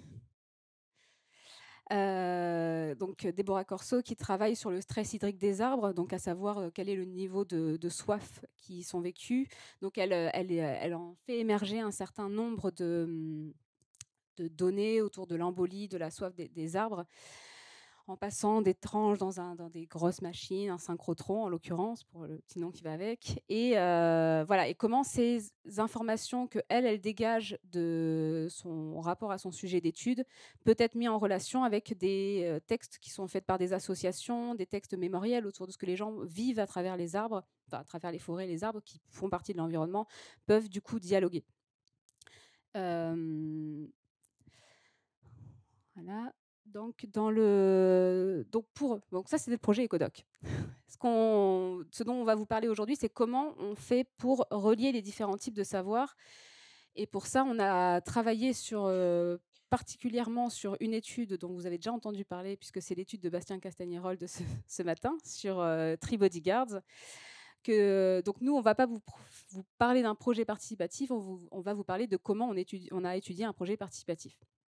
Euh, donc Déborah Corso qui travaille sur le stress hydrique des arbres, donc à savoir euh, quel est le niveau de, de soif qui sont vécus. Donc elle, elle, elle en fait émerger un certain nombre de, de données autour de l'embolie, de la soif des, des arbres, en passant des tranches dans, un, dans des grosses machines, un synchrotron en l'occurrence, pour le petit nom qui va avec. Et, euh, voilà, et comment ces informations qu'elle, elle dégage de son rapport à son sujet d'étude peut être mis en relation avec des textes qui sont faits par des associations, des textes mémoriels autour de ce que les gens vivent à travers les arbres, enfin à travers les forêts, les arbres qui font partie de l'environnement, peuvent du coup dialoguer. Euh, voilà. Donc, dans le... donc, pour... donc ça, c'était le projet Ecodoc. Ce, qu'on... ce dont on va vous parler aujourd'hui, c'est comment on fait pour relier les différents types de savoirs. Et pour ça, on a travaillé sur, euh, particulièrement sur une étude dont vous avez déjà entendu parler, puisque c'est l'étude de Bastien Castagnerol de ce, ce matin, sur euh, Tree Bodyguards. Que, donc nous, on ne va pas vous, vous parler d'un projet participatif, on, vous, on va vous parler de comment on, étudie, on a étudié un projet participatif.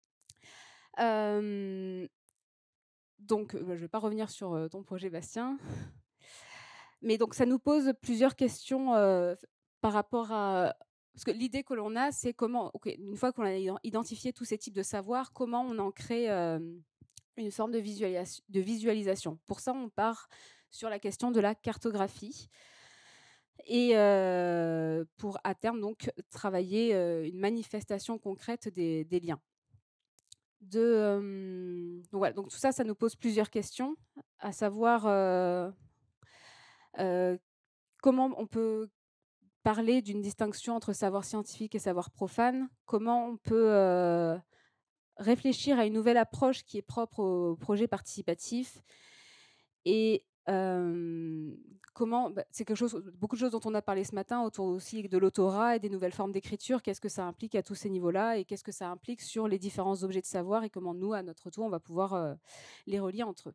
Euh, donc, je ne vais pas revenir sur ton projet, Bastien. Mais donc, ça nous pose plusieurs questions euh, par rapport à... Parce que l'idée que l'on a, c'est comment, okay, une fois qu'on a identifié tous ces types de savoirs, comment on en crée euh, une forme de, visualis- de visualisation. Pour ça, on part sur la question de la cartographie. Et euh, pour, à terme, donc, travailler euh, une manifestation concrète des, des liens. De, euh, donc, voilà, donc tout ça, ça nous pose plusieurs questions, à savoir euh, euh, comment on peut parler d'une distinction entre savoir scientifique et savoir profane, comment on peut euh, réfléchir à une nouvelle approche qui est propre au projet participatif et euh, comment, bah, c'est quelque chose, beaucoup de choses dont on a parlé ce matin autour aussi de l'autorat et des nouvelles formes d'écriture. Qu'est-ce que ça implique à tous ces niveaux-là et qu'est-ce que ça implique sur les différents objets de savoir et comment nous, à notre tour, on va pouvoir euh, les relier entre eux.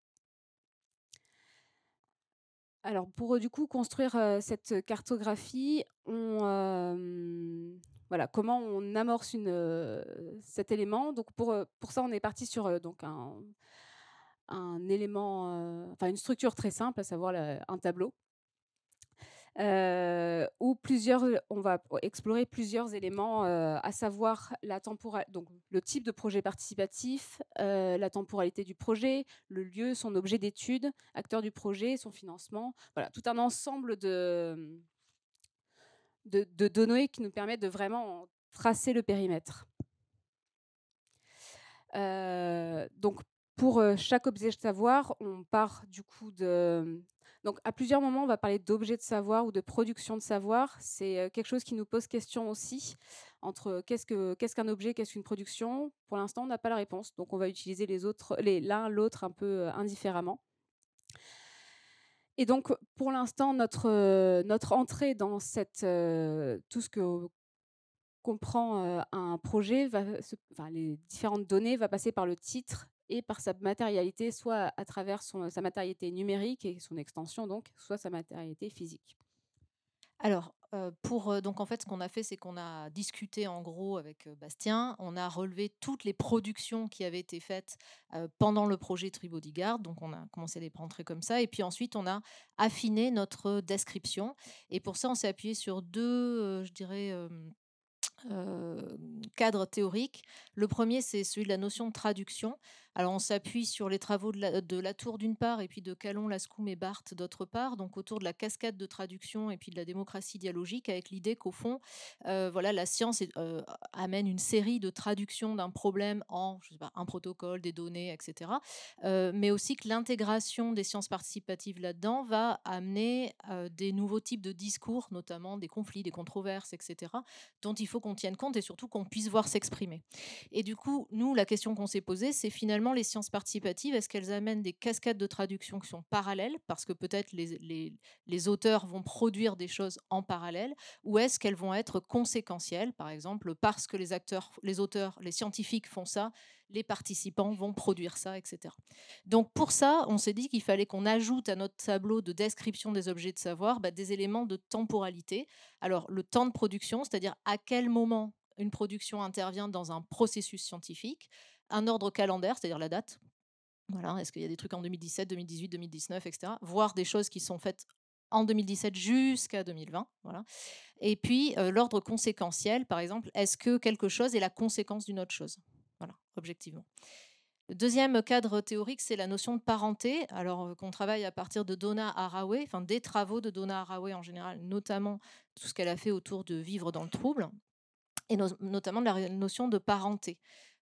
Alors, pour du coup construire euh, cette cartographie, on, euh, voilà, comment on amorce une, euh, cet élément. Donc, pour, pour ça, on est parti sur euh, donc un, un élément, euh, enfin une structure très simple, à savoir la, un tableau, euh, où plusieurs, on va explorer plusieurs éléments, euh, à savoir la temporalité, donc le type de projet participatif, euh, la temporalité du projet, le lieu, son objet d'étude, acteur du projet, son financement, voilà, tout un ensemble de, de, de données qui nous permettent de vraiment tracer le périmètre. Euh, donc pour euh, chaque objet de savoir, on part du coup de... Donc à plusieurs moments, on va parler d'objets de savoir ou de production de savoir. C'est euh, quelque chose qui nous pose question aussi, entre qu'est-ce que, qu'est-ce qu'un objet, qu'est-ce qu'une production. Pour l'instant, on n'a pas la réponse, donc on va utiliser les autres, les, l'un l'autre un peu euh, indifféremment. Et donc, pour l'instant, notre, euh, notre entrée dans cette, euh, tout ce que comprend euh, un projet, va se, enfin, les différentes données, va passer par le titre et par sa matérialité, soit à travers son, sa matérialité numérique et son extension, donc, soit sa matérialité physique. Alors, euh, pour, euh, donc en fait, ce qu'on a fait, c'est qu'on a discuté en gros avec euh, Bastien. On a relevé toutes les productions qui avaient été faites euh, pendant le projet Tribodyguard. Donc, on a commencé à les rentrer comme ça. Et puis ensuite, on a affiné notre description. Et pour ça, on s'est appuyé sur deux, euh, je dirais, euh, euh, cadres théoriques. Le premier, c'est celui de la notion de traduction. Alors, on s'appuie sur les travaux de, la, de Latour d'une part, et puis de Calon, Lascoum et Barthes d'autre part, donc autour de la cascade de traduction et puis de la démocratie dialogique, avec l'idée qu'au fond, euh, voilà, la science est, euh, amène une série de traductions d'un problème en, je sais pas, un protocole, des données, et cetera. Euh, mais aussi que l'intégration des sciences participatives là-dedans va amener euh, des nouveaux types de discours, notamment des conflits, des controverses, et cetera, dont il faut qu'on tienne compte et surtout qu'on puisse voir s'exprimer. Et du coup, nous, la question qu'on s'est posée, c'est finalement les sciences participatives, est-ce qu'elles amènent des cascades de traduction qui sont parallèles, parce que peut-être les, les, les auteurs vont produire des choses en parallèle, ou est-ce qu'elles vont être conséquentielles, par exemple, parce que les acteurs, les auteurs, les scientifiques font ça, les participants vont produire ça, et cetera. Donc pour ça, on s'est dit qu'il fallait qu'on ajoute à notre tableau de description des objets de savoir bah, des éléments de temporalité. Alors le temps de production, c'est-à-dire à quel moment une production intervient dans un processus scientifique, un ordre calendaire, c'est-à-dire la date. Voilà, est-ce qu'il y a des trucs en deux mille dix-sept, deux mille dix-huit, deux mille dix-neuf, et cetera. Voire des choses qui sont faites en deux mille dix-sept jusqu'à deux mille vingt. Voilà. Et puis euh, l'ordre conséquentiel, par exemple, est-ce que quelque chose est la conséquence d'une autre chose? Voilà, objectivement. Le deuxième cadre théorique, c'est la notion de parenté. Alors euh, qu'on travaille à partir de Donna Haraway, enfin des travaux de Donna Haraway en général, notamment tout ce qu'elle a fait autour de vivre dans le trouble, et no- notamment de la notion de parenté.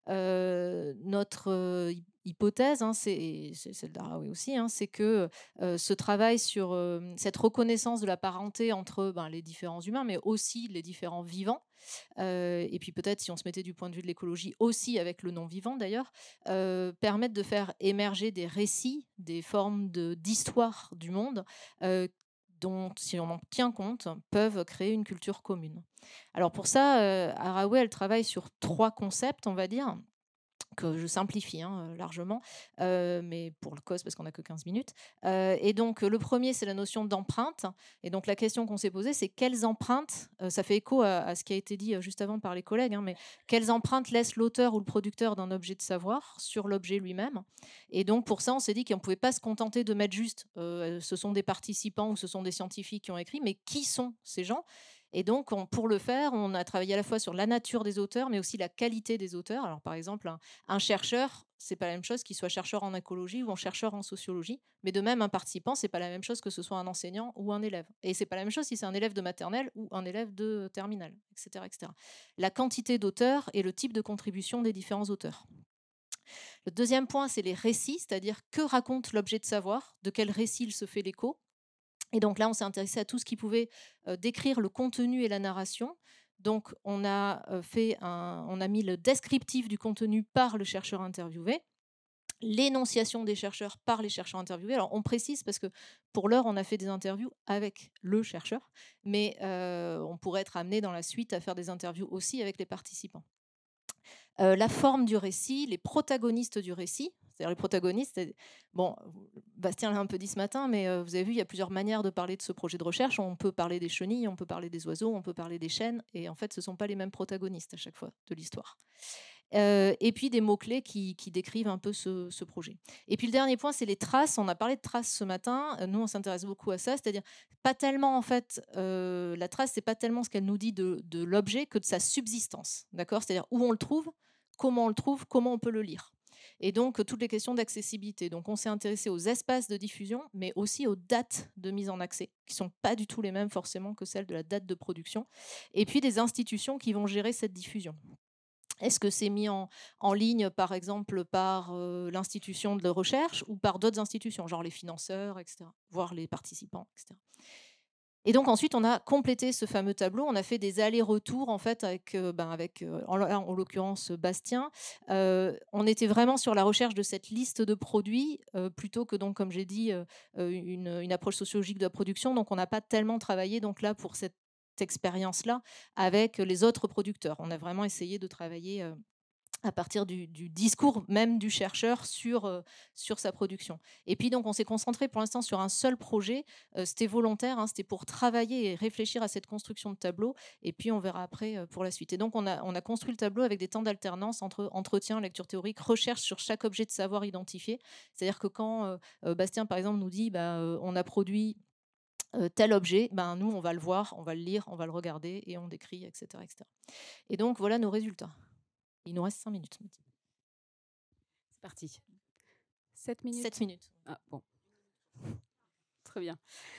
Euh, notre euh, hypothèse, hein, c'est, c'est celle d'Haraway aussi, hein, c'est que euh, ce travail sur euh, cette reconnaissance de la parenté entre ben, les différents humains, mais aussi les différents vivants, euh, et puis peut-être si on se mettait du point de vue de l'écologie aussi avec le non-vivant d'ailleurs, euh, permettent de faire émerger des récits, des formes de, d'histoire du monde euh, dont, si on en tient compte, peuvent créer une culture commune. Alors pour ça, euh, Haraway, elle travaille sur trois concepts, on va dire, que je simplifie hein, largement, euh, mais pour le cause, parce qu'on n'a que quinze minutes. Euh, et donc, le premier, c'est la notion d'empreinte. Et donc, la question qu'on s'est posée, c'est quelles empreintes, euh, ça fait écho à, à ce qui a été dit juste avant par les collègues, hein, mais quelles empreintes laisse l'auteur ou le producteur d'un objet de savoir sur l'objet lui-même. Et donc, pour ça, on s'est dit qu'on ne pouvait pas se contenter de mettre juste euh, ce sont des participants ou ce sont des scientifiques qui ont écrit, mais qui sont ces gens? Et donc, on, pour le faire, on a travaillé à la fois sur la nature des auteurs, mais aussi la qualité des auteurs. Alors, par exemple, un, un chercheur, c'est pas la même chose qu'il soit chercheur en écologie ou un chercheur en sociologie. Mais de même, un participant, c'est pas la même chose que ce soit un enseignant ou un élève. Et c'est pas la même chose si c'est un élève de maternelle ou un élève de terminale, et cetera, et cetera. La quantité d'auteurs et le type de contribution des différents auteurs. Le deuxième point, c'est les récits, c'est-à-dire que raconte l'objet de savoir, de quel récit il se fait l'écho. Et donc là, on s'est intéressé à tout ce qui pouvait euh, décrire le contenu et la narration. Donc, on a, euh, fait un, on a mis le descriptif du contenu par le chercheur interviewé, l'énonciation des chercheurs par les chercheurs interviewés. Alors, on précise parce que pour l'heure, on a fait des interviews avec le chercheur, mais euh, on pourrait être amené dans la suite à faire des interviews aussi avec les participants. Euh, la forme du récit, les protagonistes du récit, c'est-à-dire les protagonistes, bon, Bastien l'a un peu dit ce matin, mais euh, vous avez vu, il y a plusieurs manières de parler de ce projet de recherche. On peut parler des chenilles, on peut parler des oiseaux, on peut parler des chênes, et en fait, ce ne sont pas les mêmes protagonistes à chaque fois de l'histoire. Euh, et puis des mots-clés qui, qui décrivent un peu ce, ce projet. Et puis le dernier point, c'est les traces. On a parlé de traces ce matin. Nous, on s'intéresse beaucoup à ça, c'est-à-dire pas tellement, en fait, euh, la trace, c'est pas tellement ce qu'elle nous dit de, de l'objet que de sa subsistance, d'accord ? C'est-à-dire où on le trouve, comment on le trouve, comment on peut le lire. Et donc, toutes les questions d'accessibilité. Donc, on s'est intéressé aux espaces de diffusion, mais aussi aux dates de mise en accès, qui ne sont pas du tout les mêmes forcément que celles de la date de production. Et puis, des institutions qui vont gérer cette diffusion. Est-ce que c'est mis en, en ligne, par exemple, par euh, l'institution de recherche ou par d'autres institutions, genre les financeurs, et cetera, voire les participants, et cetera. Et donc ensuite, on a complété ce fameux tableau. On a fait des allers-retours en fait avec, euh, ben avec euh, en, en l'occurrence Bastien. Euh, on était vraiment sur la recherche de cette liste de produits euh, plutôt que donc, comme j'ai dit, euh, une, une approche sociologique de la production. Donc on n'a pas tellement travaillé donc là pour cette expérience-là avec les autres producteurs. On a vraiment essayé de travailler euh, à partir du, du discours même du chercheur sur, euh, sur sa production. Et puis donc on s'est concentré pour l'instant sur un seul projet, euh, c'était volontaire, hein, c'était pour travailler et réfléchir à cette construction de tableau, et puis on verra après euh, pour la suite. Et donc on a, on a construit le tableau avec des temps d'alternance entre entretien, lecture théorique, recherche sur chaque objet de savoir identifié. C'est-à-dire que quand euh, Bastien par exemple nous dit bah, euh, on a produit Euh, tel objet, ben, nous on va le voir, on va le lire, on va le regarder et on décrit, et cetera, et cetera. Et donc voilà nos résultats. Il nous reste cinq minutes. C'est parti. sept minutes. sept minutes. Ah, bon. Très bien.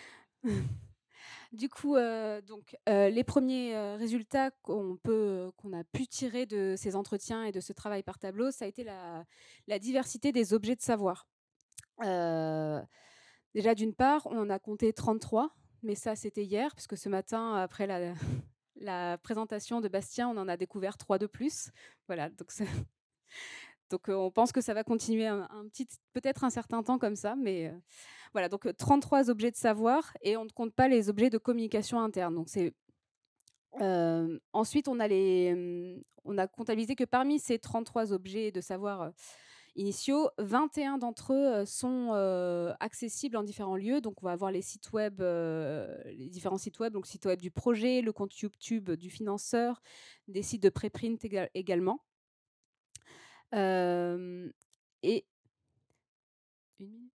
Du coup, euh, donc, euh, les premiers euh, résultats qu'on peut, qu'on a pu tirer de ces entretiens et de ce travail par tableau, ça a été la, la diversité des objets de savoir. Euh, déjà, d'une part, on en a compté trente-trois, mais ça, c'était hier, parce que ce matin, après la, la présentation de Bastien, on en a découvert trois de plus. Voilà, donc, donc euh, on pense que ça va continuer un, un petit, peut-être un certain temps comme ça, mais euh, voilà, donc trente-trois objets de savoir, et on ne compte pas les objets de communication interne. Donc c'est euh, ensuite, on a, les, on a comptabilisé que parmi ces trente-trois objets de savoir euh, initiaux, vingt et un d'entre eux sont euh, accessibles en différents lieux. Donc, on va avoir les sites web, euh, les différents sites web, donc le site web du projet, le compte YouTube du financeur, des sites de préprint éga- également. Euh, et une minute.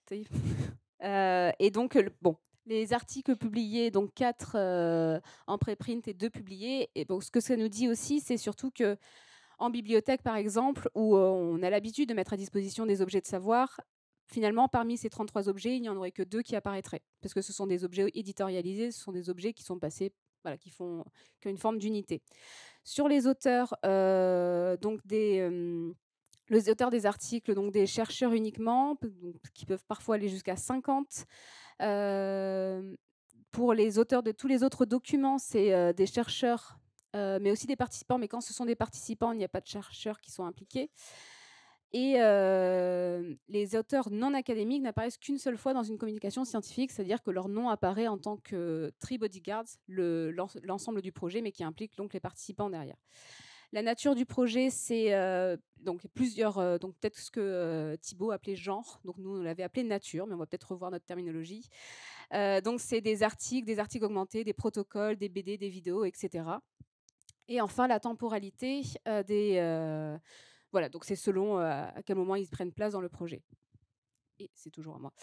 Euh, et donc, le, bon, les articles publiés, donc quatre euh, en préprint et deux publiés. Et bon, ce que ça nous dit aussi, c'est surtout que en bibliothèque, par exemple, où euh, on a l'habitude de mettre à disposition des objets de savoir, finalement, parmi ces trente-trois objets, il n'y en aurait que deux qui apparaîtraient, parce que ce sont des objets éditorialisés, ce sont des objets qui sont passés, voilà, qui font, qui ont une forme d'unité. Sur les auteurs, euh, donc des euh, les auteurs des articles, donc des chercheurs uniquement, donc, qui peuvent parfois aller jusqu'à cinquante. Euh, pour les auteurs de tous les autres documents, c'est euh, des chercheurs, euh, mais aussi des participants. Mais quand ce sont des participants, il n'y a pas de chercheurs qui sont impliqués. Et euh, les auteurs non académiques n'apparaissent qu'une seule fois dans une communication scientifique, c'est-à-dire que leur nom apparaît en tant que Tree Bodyguards, le, l'ensemble du projet, mais qui implique donc les participants derrière. La nature du projet, c'est euh, donc plusieurs, euh, donc peut-être ce que euh, Thibaut appelait genre, donc nous on l'avait appelé nature, mais on va peut-être revoir notre terminologie. Euh, donc c'est des articles, des articles augmentés, des protocoles, des B D, des vidéos, et cetera. Et enfin la temporalité euh, des, euh, voilà, donc c'est selon euh, à quel moment ils prennent place dans le projet. Et c'est toujours à moi.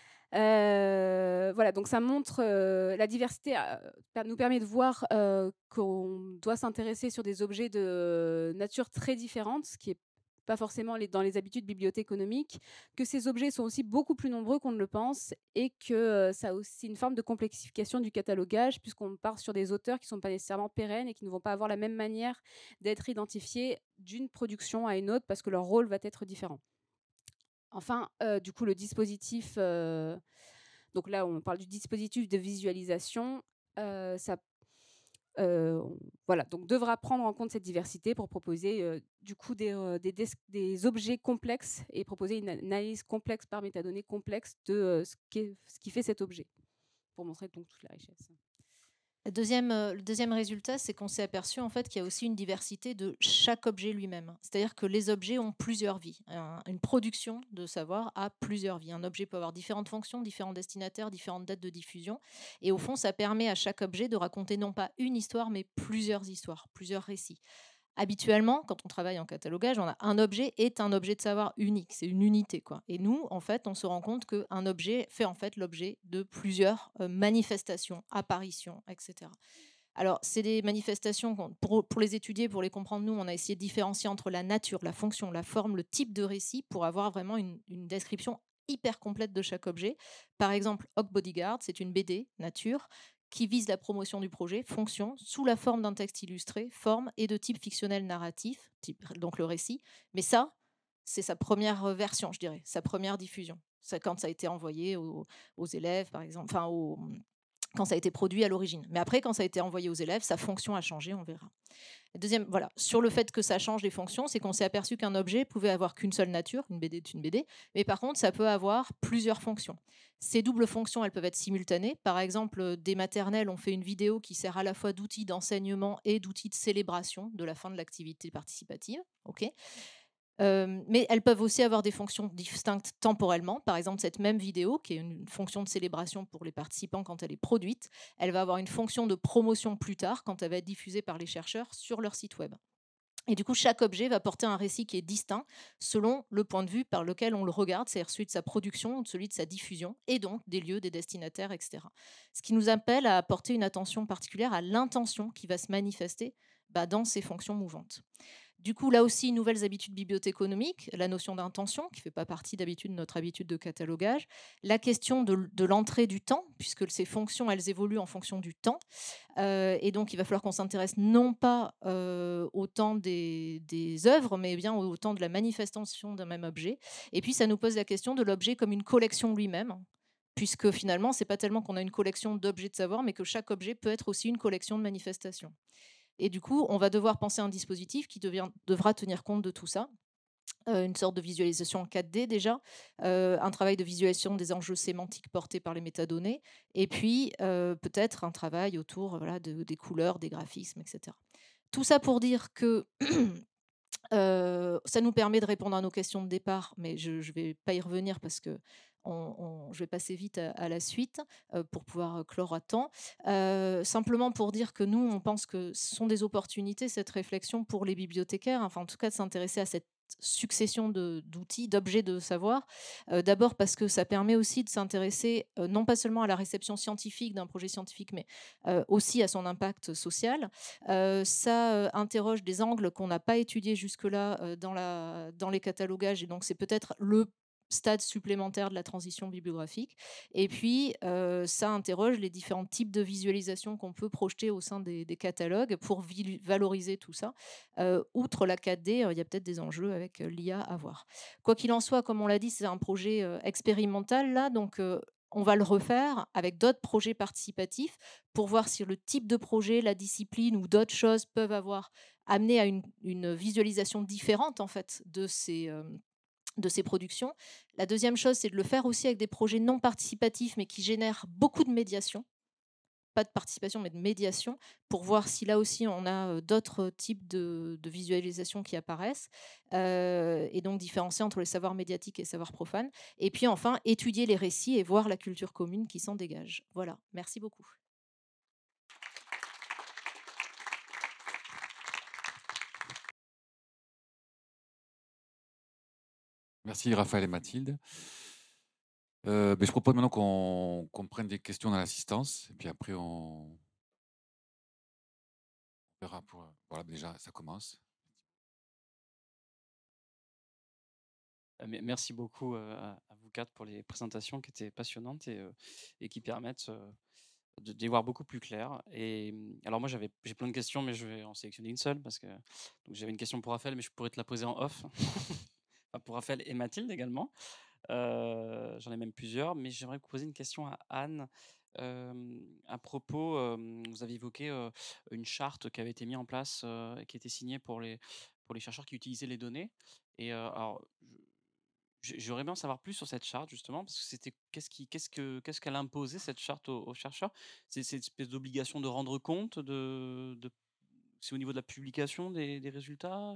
Euh, voilà, donc ça montre euh, la diversité, euh, nous permet de voir euh, qu'on doit s'intéresser sur des objets de nature très différente, ce qui n'est pas forcément les, dans les habitudes bibliothéconomiques, que ces objets sont aussi beaucoup plus nombreux qu'on ne le pense, et que euh, ça a aussi une forme de complexification du catalogage, puisqu'on part sur des auteurs qui ne sont pas nécessairement pérennes et qui ne vont pas avoir la même manière d'être identifiés d'une production à une autre, parce que leur rôle va être différent. Enfin, euh, du coup, le dispositif, euh, donc là, on parle du dispositif de visualisation, euh, ça, euh, voilà, donc devra prendre en compte cette diversité pour proposer, euh, du coup, des, euh, des, des objets complexes et proposer une analyse complexe par métadonnées complexes de euh, ce, qu'est, ce qui fait cet objet, pour montrer donc toute la richesse. Le deuxième, euh, le deuxième résultat, c'est qu'on s'est aperçu en fait, qu'il y a aussi une diversité de chaque objet lui-même. C'est-à-dire que les objets ont plusieurs vies. Un, une production de savoir a plusieurs vies. Un objet peut avoir différentes fonctions, différents destinataires, différentes dates de diffusion. Et au fond, ça permet à chaque objet de raconter non pas une histoire, mais plusieurs histoires, plusieurs récits. Habituellement, quand on travaille en catalogage, on a un objet est un objet de savoir unique, c'est une unité, quoi. Et nous, en fait, on se rend compte qu'un objet fait en fait l'objet de plusieurs euh, manifestations, apparitions, et cetera. Alors, c'est des manifestations, pour, pour les étudier, pour les comprendre, nous, on a essayé de différencier entre la nature, la fonction, la forme, le type de récit, pour avoir vraiment une, une description hyper complète de chaque objet. Par exemple, Hawk Bodyguard, c'est une B D nature qui vise la promotion du projet, fonction, sous la forme d'un texte illustré, forme et de type fictionnel narratif, type, donc le récit. Mais ça, c'est sa première version, je dirais, sa première diffusion. C'est quand ça a été envoyé aux, aux élèves, par exemple, enfin, aux, quand ça a été produit à l'origine. Mais après, quand ça a été envoyé aux élèves, sa fonction a changé, on verra. Deuxième, voilà, sur le fait que ça change les fonctions, c'est qu'on s'est aperçu qu'un objet pouvait avoir qu'une seule nature, une B D est une B D, mais par contre, ça peut avoir plusieurs fonctions. Ces doubles fonctions, elles peuvent être simultanées. Par exemple, des maternelles ont fait une vidéo qui sert à la fois d'outil d'enseignement et d'outil de célébration de la fin de l'activité participative. Ok. Euh, mais elles peuvent aussi avoir des fonctions distinctes temporellement. Par exemple, cette même vidéo, qui est une fonction de célébration pour les participants quand elle est produite, elle va avoir une fonction de promotion plus tard quand elle va être diffusée par les chercheurs sur leur site web. Et du coup, chaque objet va porter un récit qui est distinct selon le point de vue par lequel on le regarde, c'est-à-dire celui de sa production ou celui de sa diffusion, et donc des lieux, des destinataires, et cetera. Ce qui nous appelle à apporter une attention particulière à l'intention qui va se manifester bah, dans ces fonctions mouvantes. Du coup, là aussi, nouvelles habitudes bibliothéconomiques, la notion d'intention, qui ne fait pas partie d'habitude de notre habitude de catalogage, la question de, de l'entrée du temps, puisque ces fonctions, elles évoluent en fonction du temps. Euh, et donc, il va falloir qu'on s'intéresse non pas euh, au temps des, des œuvres, mais bien au temps de la manifestation d'un même objet. Et puis, ça nous pose la question de l'objet comme une collection lui-même, puisque finalement, ce n'est pas tellement qu'on a une collection d'objets de savoir, mais que chaque objet peut être aussi une collection de manifestations. Et du coup, on va devoir penser à un dispositif qui devient, devra tenir compte de tout ça. Euh, une sorte de visualisation en quatre D déjà, euh, un travail de visualisation des enjeux sémantiques portés par les métadonnées, et puis euh, peut-être un travail autour voilà, de, des couleurs, des graphismes, et cetera. Tout ça pour dire que euh, ça nous permet de répondre à nos questions de départ, mais je ne vais pas y revenir parce que On, on, je vais passer vite à, à la suite euh, pour pouvoir clore à temps. Euh, simplement pour dire que nous, on pense que ce sont des opportunités, cette réflexion pour les bibliothécaires, enfin en tout cas de s'intéresser à cette succession d'outils, d'objets de savoir. Euh, D'abord parce que ça permet aussi de s'intéresser euh, non pas seulement à la réception scientifique d'un projet scientifique, mais euh, aussi à son impact social. Euh, ça euh, interroge des angles qu'on n'a pas étudiés jusque-là euh, dans, la, dans les catalogages, et donc c'est peut-être le stade supplémentaire de la transition bibliographique. Et puis, euh, ça interroge les différents types de visualisation qu'on peut projeter au sein des, des catalogues pour valoriser tout ça. Euh, outre la quatre D, il y a peut-être des enjeux avec l'I A à voir. Quoi qu'il en soit, comme on l'a dit, c'est un projet euh, expérimental, là, donc euh, on va le refaire avec d'autres projets participatifs pour voir si le type de projet, la discipline ou d'autres choses peuvent avoir amené à une, une visualisation différente, en fait, de ces... Euh, de ces productions. La deuxième chose, c'est de le faire aussi avec des projets non participatifs, mais qui génèrent beaucoup de médiation. Pas de participation, mais de médiation, pour voir si là aussi on a d'autres types de, de visualisation qui apparaissent, euh, et donc différencier entre les savoirs médiatiques et les savoirs profanes. Et puis enfin, étudier les récits et voir la culture commune qui s'en dégage. Voilà, merci beaucoup. Merci Raphaël et Mathilde. Euh, ben, je propose maintenant qu'on qu'on prenne des questions dans l'assistance, et puis après on verra pour... Voilà, déjà, ça commence. Merci beaucoup à vous quatre pour les présentations qui étaient passionnantes et, et qui permettent d'y voir beaucoup plus clair. Et alors moi, j'avais, j'ai plein de questions, mais je vais en sélectionner une seule parce que donc j'avais une question pour Raphaël, mais je pourrais te la poser en off. Enfin, pour Raphaël et Mathilde également. Euh, j'en ai même plusieurs, mais j'aimerais vous poser une question à Anne. Euh, à propos, euh, vous avez évoqué euh, une charte qui avait été mise en place euh, et qui était signée pour les, pour les chercheurs qui utilisaient les données. Et euh, alors, j'aurais bien savoir plus sur cette charte justement, parce que c'était qu'est-ce qui, qu'est-ce que, qu'est-ce qu'elle imposait cette charte aux, aux chercheurs. C'est cette espèce d'obligation de rendre compte de, de c'est au niveau de la publication des, des résultats.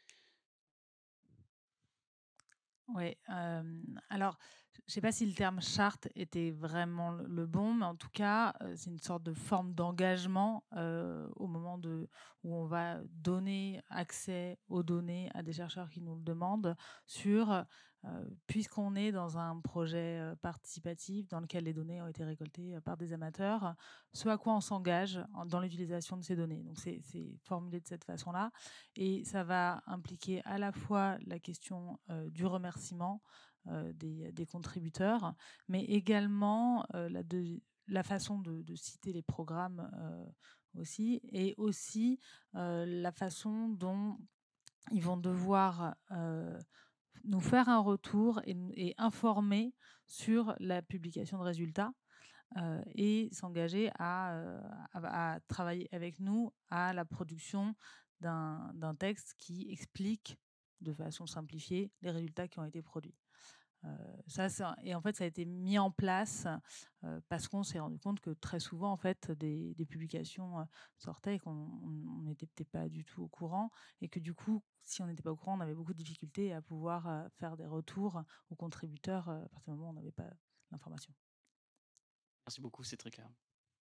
Oui, euh, alors je ne sais pas si le terme charte était vraiment le bon, mais en tout cas, euh, c'est une sorte de forme d'engagement euh, au moment de, où on va donner accès aux données à des chercheurs qui nous le demandent sur, euh, puisqu'on est dans un projet euh, participatif dans lequel les données ont été récoltées par des amateurs, ce à quoi on s'engage dans l'utilisation de ces données. Donc c'est formulé de cette façon-là, et ça va impliquer à la fois la question euh, du remerciement euh, des, des contributeurs, mais également euh, la, de, la façon de, de citer les programmes euh, aussi, et aussi euh, la façon dont ils vont devoir euh, nous faire un retour et, et informer sur la publication de résultats euh, et s'engager à, euh, à, à travailler avec nous à la production d'un d'un texte qui explique de façon simplifiée les résultats qui ont été produits. Euh, ça, ça, et en fait, ça a été mis en place euh, parce qu'on s'est rendu compte que très souvent, en fait, des, des publications euh, sortaient et qu'on n'était peut-être pas du tout au courant, et que du coup, si on n'était pas au courant, on avait beaucoup de difficultés à pouvoir euh, faire des retours aux contributeurs euh, à partir du moment où on n'avait pas l'information. Merci beaucoup, c'est très clair.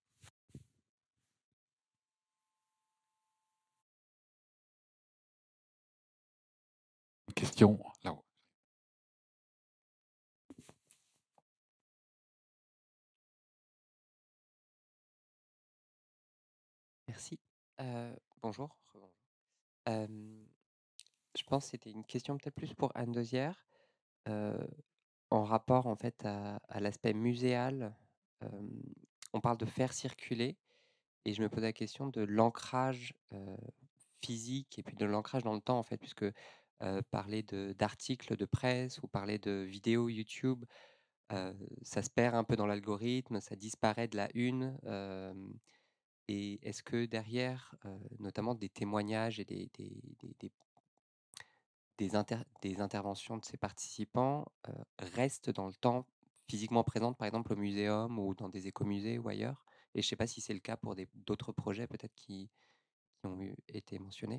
Question là-haut. Merci. Euh, bonjour. Euh, je pense que c'était une question peut-être plus pour Anne Dosière, euh, en rapport en fait à, à l'aspect muséal. Euh, on parle de faire circuler, et je me pose la question de l'ancrage euh, physique et puis de l'ancrage dans le temps en fait, puisque euh, parler de, d'articles de presse ou parler de vidéos YouTube, euh, ça se perd un peu dans l'algorithme, ça disparaît de la une. Euh, et est-ce que derrière, euh, notamment des témoignages et des, des, des, des, des, inter, des interventions de ces participants euh, restent dans le temps, physiquement présentes, par exemple au muséum ou dans des écomusées ou ailleurs? Et je ne sais pas si c'est le cas pour des, d'autres projets peut-être qui, qui ont eu, été mentionnés.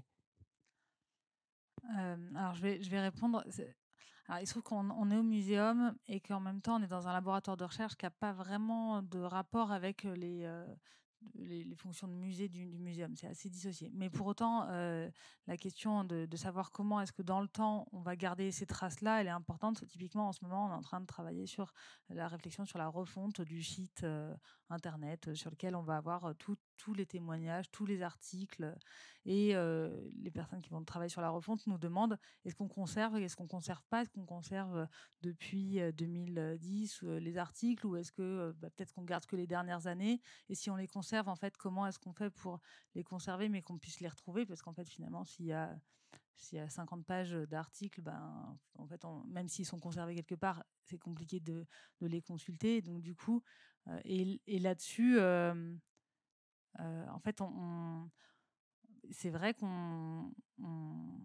Euh, alors, je vais, je vais répondre. Alors, il se trouve qu'on on est au muséum et qu'en même temps, on est dans un laboratoire de recherche qui n'a pas vraiment de rapport avec les, euh, les, les fonctions de musée du, du muséum. C'est assez dissocié. Mais pour autant, euh, la question de, de savoir comment est-ce que dans le temps, on va garder ces traces-là, elle est importante. Typiquement, en ce moment, on est en train de travailler sur la réflexion sur la refonte du site euh, Internet, sur lequel on va avoir tous les témoignages, tous les articles. Et euh, les personnes qui vont travailler sur la refonte nous demandent est-ce qu'on conserve, est-ce qu'on ne conserve pas, est-ce qu'on conserve depuis deux mille dix les articles, ou est-ce que bah, peut-être qu'on garde que les dernières années, et si on les conserve, en fait, comment est-ce qu'on fait pour les conserver mais qu'on puisse les retrouver, parce qu'en fait, finalement, s'il y a s'il y a cinquante pages d'articles, ben, en fait, on, même s'ils sont conservés quelque part, c'est compliqué de, de les consulter. Donc, du coup, euh, et, et là-dessus, euh, euh, en fait, on, on c'est vrai qu'on on,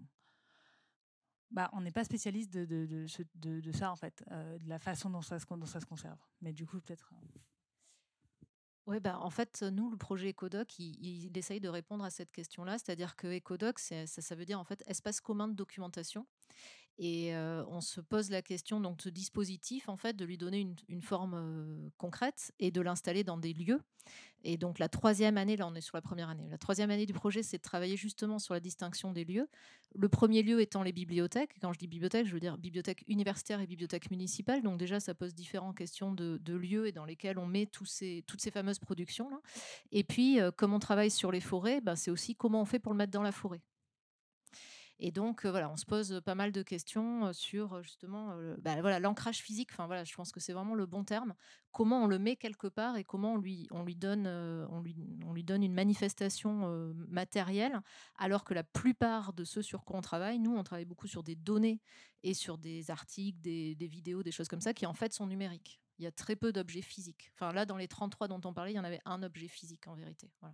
bah, on n'est pas spécialiste de, de, de, de, de ça, en fait, euh, de la façon dont ça, se, dont ça se conserve. Mais du coup, peut-être... Euh... Oui, bah, en fait, nous, le projet Ecodoc, il, il essaye de répondre à cette question-là, c'est-à-dire que Ecodoc, ça, ça veut dire en fait espace commun de documentation. Et euh, on se pose la question donc de ce dispositif, en fait, de lui donner une, une forme euh, concrète et de l'installer dans des lieux. Et donc la troisième année, là on est sur la première année, la troisième année du projet, c'est de travailler justement sur la distinction des lieux. Le premier lieu étant les bibliothèques. Quand je dis bibliothèque, je veux dire bibliothèque universitaire et bibliothèque municipale. Donc déjà, ça pose différentes questions de, de lieux et dans lesquels on met tous ces, toutes ces fameuses productions-là. Et puis, euh, comme on travaille sur les forêts, bah, c'est aussi comment on fait pour le mettre dans la forêt. Et donc, euh, voilà, on se pose pas mal de questions sur justement euh, bah, voilà, l'ancrage physique. Enfin, voilà, je pense que c'est vraiment le bon terme. Comment on le met quelque part et comment on lui, on lui, donne, euh, on lui, on lui donne une manifestation euh, matérielle, alors que la plupart de ceux sur quoi on travaille, nous, on travaille beaucoup sur des données et sur des articles, des, des vidéos, des choses comme ça, qui en fait sont numériques. Il y a très peu d'objets physiques. Enfin, là, dans les trente-trois dont on parlait, il y en avait un objet physique en vérité. Voilà.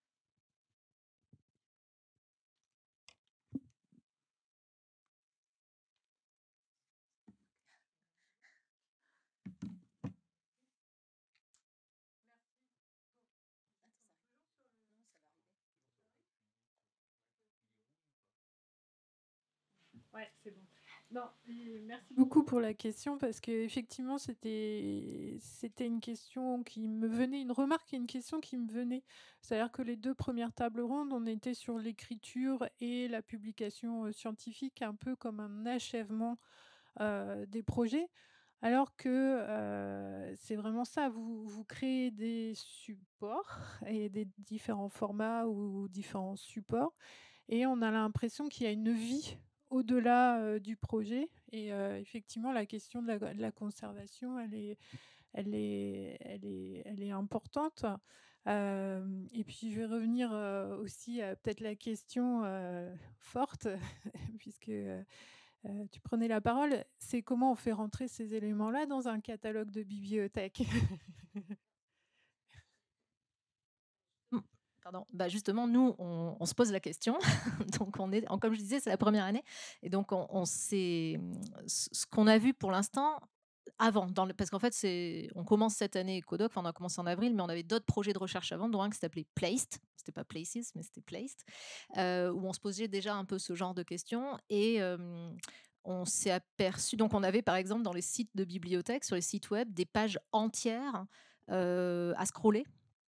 Ouais, c'est bon. Non, merci beaucoup pour la question, parce qu'effectivement, c'était c'était une question qui me venait, une remarque et une question qui me venait. C'est-à-dire que les deux premières tables rondes, on était sur l'écriture et la publication scientifique, un peu comme un achèvement euh, des projets. Alors que euh, c'est vraiment ça, vous, vous créez des supports et des différents formats ou différents supports, et on a l'impression qu'il y a une vie au-delà euh, du projet. Et euh, effectivement, la question de la, de la conservation, elle est, elle est, elle est, elle est importante. Euh, et puis, je vais revenir euh, aussi à peut-être la question euh, forte, puisque euh, tu prenais la parole, c'est comment on fait rentrer ces éléments-là dans un catalogue de bibliothèque. Pardon. Bah justement, nous, on, on se pose la question. Donc, on est, comme je disais, c'est la première année. Et donc, on, on sait, ce qu'on a vu pour l'instant, avant, dans le, parce qu'en fait, c'est, on commence cette année Codoc, enfin, on a commencé en avril, mais on avait d'autres projets de recherche avant, dont un qui s'appelait Placed, c'était pas Places, mais c'était Placed, euh, où on se posait déjà un peu ce genre de questions. Et euh, on s'est aperçu, donc on avait par exemple dans les sites de bibliothèques, sur les sites web, des pages entières euh, à scroller,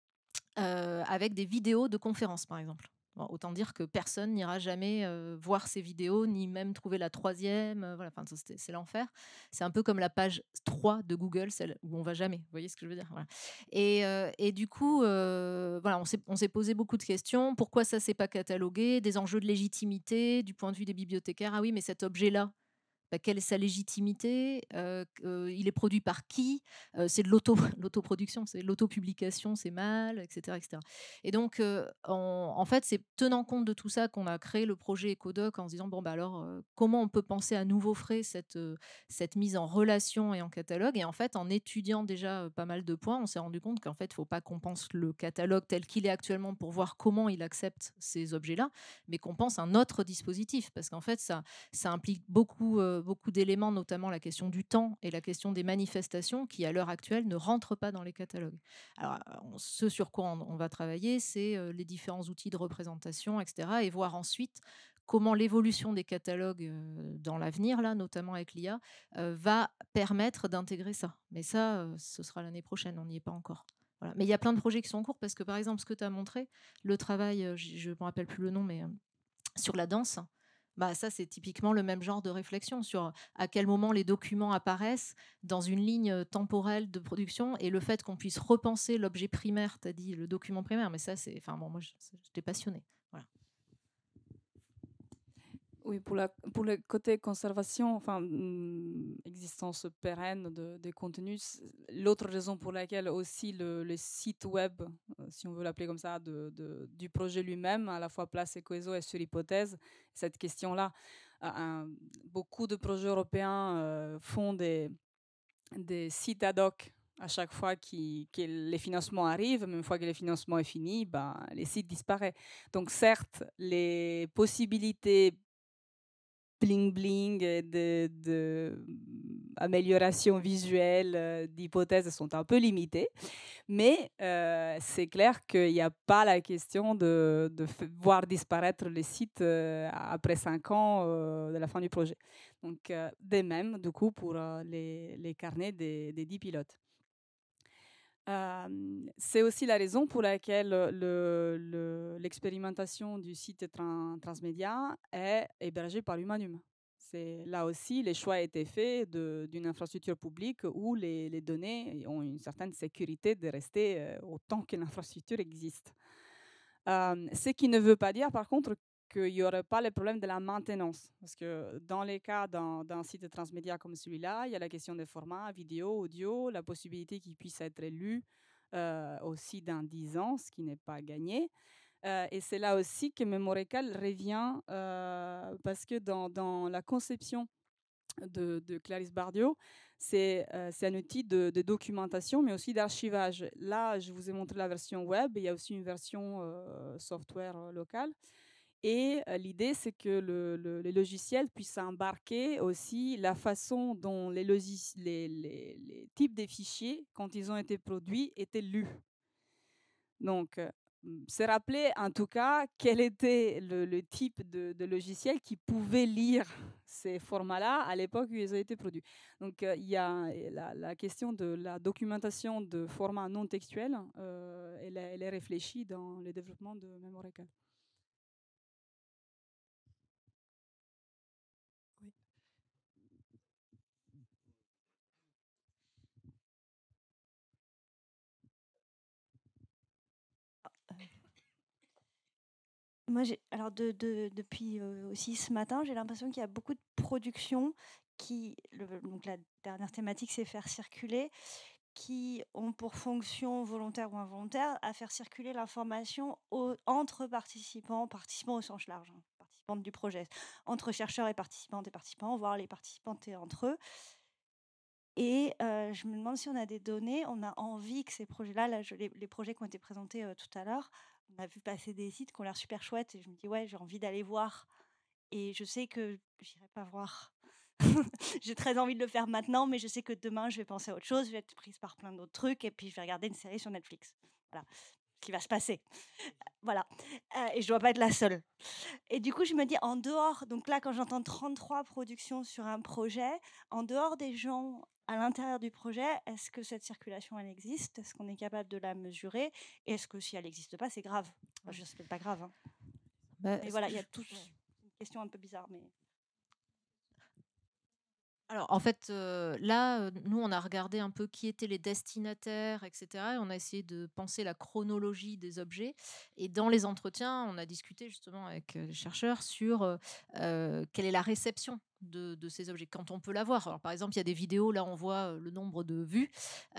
euh, avec des vidéos de conférences, par exemple. Bon, autant dire que personne n'ira jamais euh, voir ces vidéos, ni même trouver la troisième. Euh, voilà, enfin, c'est l'enfer. C'est un peu comme la page trois de Google, celle où on va jamais. Vous voyez ce que je veux dire, voilà. Et, euh, et du coup, euh, voilà, on s'est posé beaucoup de questions. Pourquoi ça s'est pas catalogué? Des enjeux de légitimité du point de vue des bibliothécaires. Ah oui, mais cet objet-là, bah, quelle est sa légitimité, euh, euh, il est produit par qui, euh, c'est de l'auto, l'autoproduction, c'est l'autopublication, c'est mal, et cetera, et cetera. Et donc, euh, on, en fait, c'est tenant compte de tout ça qu'on a créé le projet Ecodoc en se disant, bon, bah alors, euh, comment on peut penser à nouveau frais cette, euh, cette mise en relation et en catalogue. Et en fait, en étudiant déjà euh, pas mal de points, on s'est rendu compte qu'en fait, il ne faut pas qu'on pense le catalogue tel qu'il est actuellement pour voir comment il accepte ces objets-là, mais qu'on pense un autre dispositif, parce qu'en fait, ça, ça implique beaucoup... Euh, beaucoup d'éléments, notamment la question du temps et la question des manifestations qui, à l'heure actuelle, ne rentrent pas dans les catalogues. Alors, ce sur quoi on, on va travailler, c'est les différents outils de représentation, et cetera, et voir ensuite comment l'évolution des catalogues dans l'avenir, là, notamment avec l'I A, euh, va permettre d'intégrer ça. Mais ça, euh, ce sera l'année prochaine, on n'y est pas encore. Voilà. Mais il y a plein de projets qui sont en cours, parce que, par exemple, ce que tu as montré, le travail, je ne me rappelle plus le nom, mais euh, sur la danse, bah ça, c'est typiquement le même genre de réflexion sur à quel moment les documents apparaissent dans une ligne temporelle de production et le fait qu'on puisse repenser l'objet primaire, tu as dit le document primaire, mais ça, c'est... Enfin, bon, moi, j'étais passionnée. Voilà. Oui, pour, la, pour le côté conservation, enfin, existence pérenne de, des contenus, l'autre raison pour laquelle aussi le, le site web, si on veut l'appeler comme ça, de, de, du projet lui-même, à la fois Place et Coeso est sur hypothèse, cette question-là, un, beaucoup de projets européens euh, font des, des sites ad hoc à chaque fois qui, que les financements arrivent, mais une fois que le financement est fini, ben, les sites disparaissent. Donc certes, les possibilités bling bling de, de amélioration visuelle d'hypothèses sont un peu limitées, mais euh, c'est clair qu'il n'y a pas la question de, de voir disparaître les sites euh, après cinq ans euh, de la fin du projet. Donc euh, de même du coup pour euh, les, les carnets des, des dix pilotes. Euh, c'est aussi la raison pour laquelle l'expérimentation le, le, du site trans, transmédia est hébergée par Humanum. Là aussi, les choix ont été faits d'une infrastructure publique où les, les données ont une certaine sécurité de rester euh, autant que l'infrastructure existe. Euh, ce qui ne veut pas dire, par contre, qu'il n'y aurait pas le problème de la maintenance. Parce que dans les cas d'un site transmédia comme celui-là, il y a la question des formats, vidéo, audio, la possibilité qu'il puisse être lu euh, aussi dans dix ans, ce qui n'est pas gagné. Euh, et c'est là aussi que Memorecal revient, euh, parce que dans, dans la conception de, de Clarisse Bardio, c'est euh, un outil de, de documentation, mais aussi d'archivage. Là, je vous ai montré la version web, il y a aussi une version euh, software euh, local. Et euh, l'idée, c'est que le, le, les logiciels puissent embarquer aussi la façon dont les, les, les, les types de fichiers, quand ils ont été produits, étaient lus. Donc, euh, c'est rappeler en tout cas quel était le, le type de, de logiciel qui pouvait lire ces formats-là à l'époque où ils ont été produits. Donc, euh, il y a la, la question de la documentation de formats non textuels, euh, elle, elle est réfléchie dans le développement de Memorecal. Moi, alors de, de, depuis euh, aussi ce matin, j'ai l'impression qu'il y a beaucoup de productions qui, le, donc la dernière thématique, c'est faire circuler, qui ont pour fonction volontaire ou involontaire à faire circuler l'information au- entre participants, participants au sens large, hein, participantes du projet, entre chercheurs et participantes et participants, voire les participantes et entre eux. Et euh, je me demande si on a des données, on a envie que ces projets-là, là, je- les, les projets qui ont été présentés euh, tout à l'heure, on a vu passer des sites qui ont l'air super chouettes et je me dis ouais, j'ai envie d'aller voir. Et je sais que j'irai pas voir. J'ai très envie de le faire maintenant, mais je sais que demain, je vais penser à autre chose, je vais être prise par plein d'autres trucs, et puis je vais regarder une série sur Netflix. Voilà ce qui va se passer. Voilà. Euh, et je dois pas être la seule. Et du coup, je me dis, en dehors, donc là, quand j'entends trente-trois productions sur un projet, en dehors des gens à l'intérieur du projet, est-ce que cette circulation, elle existe? Est-ce qu'on est capable de la mesurer? Et est-ce que si elle n'existe pas, c'est grave? Enfin, je sais que c'est pas grave. Hein. Bah, Mais voilà, il y a tout. Une question un peu bizarre, mais. Alors, en fait, euh, là, euh, nous, on a regardé un peu qui étaient les destinataires, et cetera. Et on a essayé de penser la chronologie des objets. Et dans les entretiens, on a discuté justement avec euh, les chercheurs sur euh, euh, quelle est la réception de, de ces objets, quand on peut la voir. Alors, par exemple, il y a des vidéos, là, on voit euh, le nombre de vues.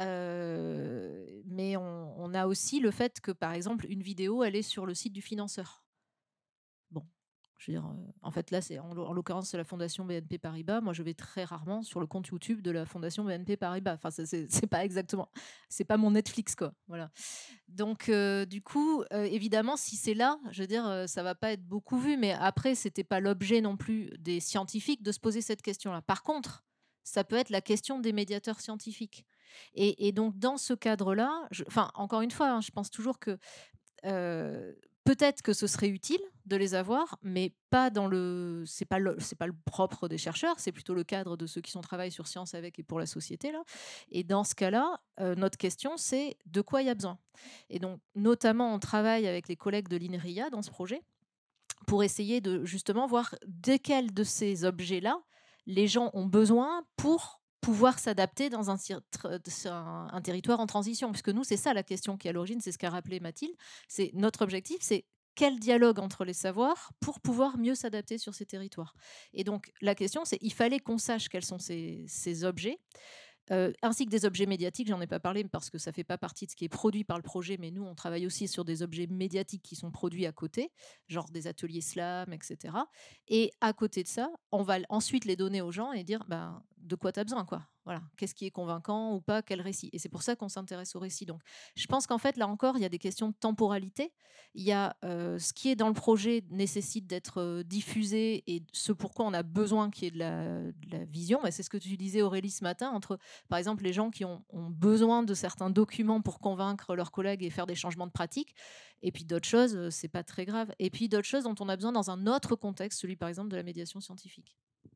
Euh, mais on, on a aussi le fait que, par exemple, une vidéo, elle est sur le site du financeur. Bon, je veux dire, euh, en fait, là, c'est en, l'o- en l'occurrence, c'est la Fondation B N P Paribas. Moi, je vais très rarement sur le compte YouTube de la Fondation B N P Paribas. Enfin, ça, c'est c'est pas exactement, c'est pas mon Netflix, quoi. Voilà. Donc, euh, du coup, euh, évidemment, si c'est là, je veux dire, euh, ça va pas être beaucoup vu. Mais après, c'était pas l'objet non plus des scientifiques de se poser cette question-là. Par contre, ça peut être la question des médiateurs scientifiques. Et, et donc, dans ce cadre-là, je- enfin, encore une fois, hein, je pense toujours que euh, peut-être que ce serait utile de les avoir, mais pas dans le. C'est pas le, c'est pas le propre des chercheurs, c'est plutôt le cadre de ceux qui sont travaillent sur science avec et pour la société là. Et dans ce cas-là, euh, notre question c'est de quoi il y a besoin. Et donc notamment on travaille avec les collègues de l'INRIA dans ce projet pour essayer de justement voir desquels de ces objets-là les gens ont besoin pour pouvoir s'adapter dans un, un, un territoire en transition. Puisque nous, c'est ça la question qui est à l'origine, c'est ce qu'a rappelé Mathilde. C'est notre objectif, c'est quel dialogue entre les savoirs pour pouvoir mieux s'adapter sur ces territoires. Et donc, la question, c'est il fallait qu'on sache quels sont ces, ces objets. Euh, ainsi que des objets médiatiques, j'en ai pas parlé parce que ça fait pas partie de ce qui est produit par le projet, mais nous on travaille aussi sur des objets médiatiques qui sont produits à côté, genre des ateliers slam, et cetera. Et à côté de ça, on va ensuite les donner aux gens et dire ben, de quoi tu as besoin, quoi. Voilà, qu'est-ce qui est convaincant ou pas, quel récit. Et c'est pour ça qu'on s'intéresse au récit. Donc, je pense qu'en fait, là encore, il y a des questions de temporalité. Il y a euh, ce qui est dans le projet nécessite d'être euh, diffusé et ce pourquoi on a besoin qu'il y ait de la, de la vision. Et c'est ce que tu disais, Aurélie, ce matin, entre, par exemple, les gens qui ont, ont besoin de certains documents pour convaincre leurs collègues et faire des changements de pratique. Et puis d'autres choses, euh, c'est pas très grave. Et puis d'autres choses dont on a besoin dans un autre contexte, celui par exemple de la médiation scientifique.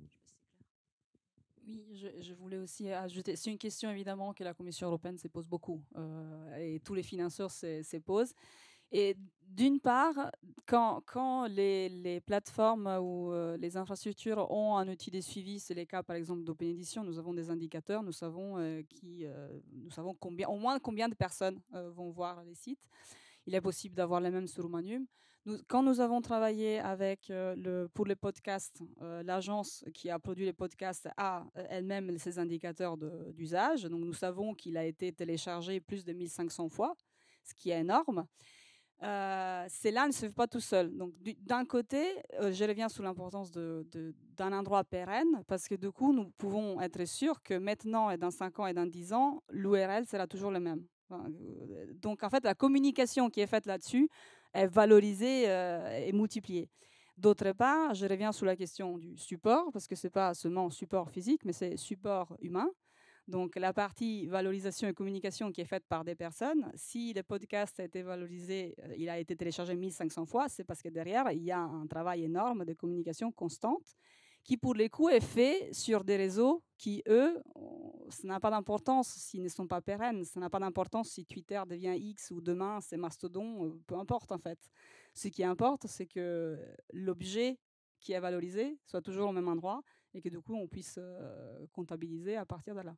Oui, je, je voulais aussi ajouter, c'est une question évidemment que la Commission européenne se pose beaucoup euh, et tous les financeurs se, se posent. Et d'une part, quand, quand les, les plateformes ou euh, les infrastructures ont un outil de suivi, c'est le cas par exemple d'Open Edition, nous avons des indicateurs, nous savons, euh, qui, euh, nous savons combien, au moins combien de personnes euh, vont voir les sites. Il est possible d'avoir les mêmes sur Humanium. Nous, quand nous avons travaillé avec, euh, le, pour les podcasts, euh, l'agence qui a produit les podcasts a euh, elle-même ses indicateurs de, d'usage. Donc nous savons qu'il a été téléchargé plus de mille cinq cents fois, ce qui est énorme. Euh, cela ne se fait pas tout seul. Donc, d'un côté, euh, je reviens sur l'importance de, de, d'un endroit pérenne, parce que du coup, nous pouvons être sûrs que maintenant, et dans cinq ans et dans dix ans, l'U R L sera toujours le même. Enfin, euh, donc, en fait, la communication qui est faite là-dessus est valorisée euh, et multipliée. D'autre part, je reviens sur la question du support, parce que ce n'est pas seulement support physique, mais c'est support humain. Donc, la partie valorisation et communication qui est faite par des personnes, si le podcast a été valorisé, il a été téléchargé mille cinq cents fois, c'est parce que derrière, il y a un travail énorme de communication constante qui, pour les coups, est fait sur des réseaux qui, eux, ça n'a pas d'importance s'ils ne sont pas pérennes, ça n'a pas d'importance si Twitter devient X ou demain c'est Mastodon, peu importe en fait. Ce qui importe, c'est que l'objet qui est valorisé soit toujours au même endroit et que du coup, on puisse euh, comptabiliser à partir de là.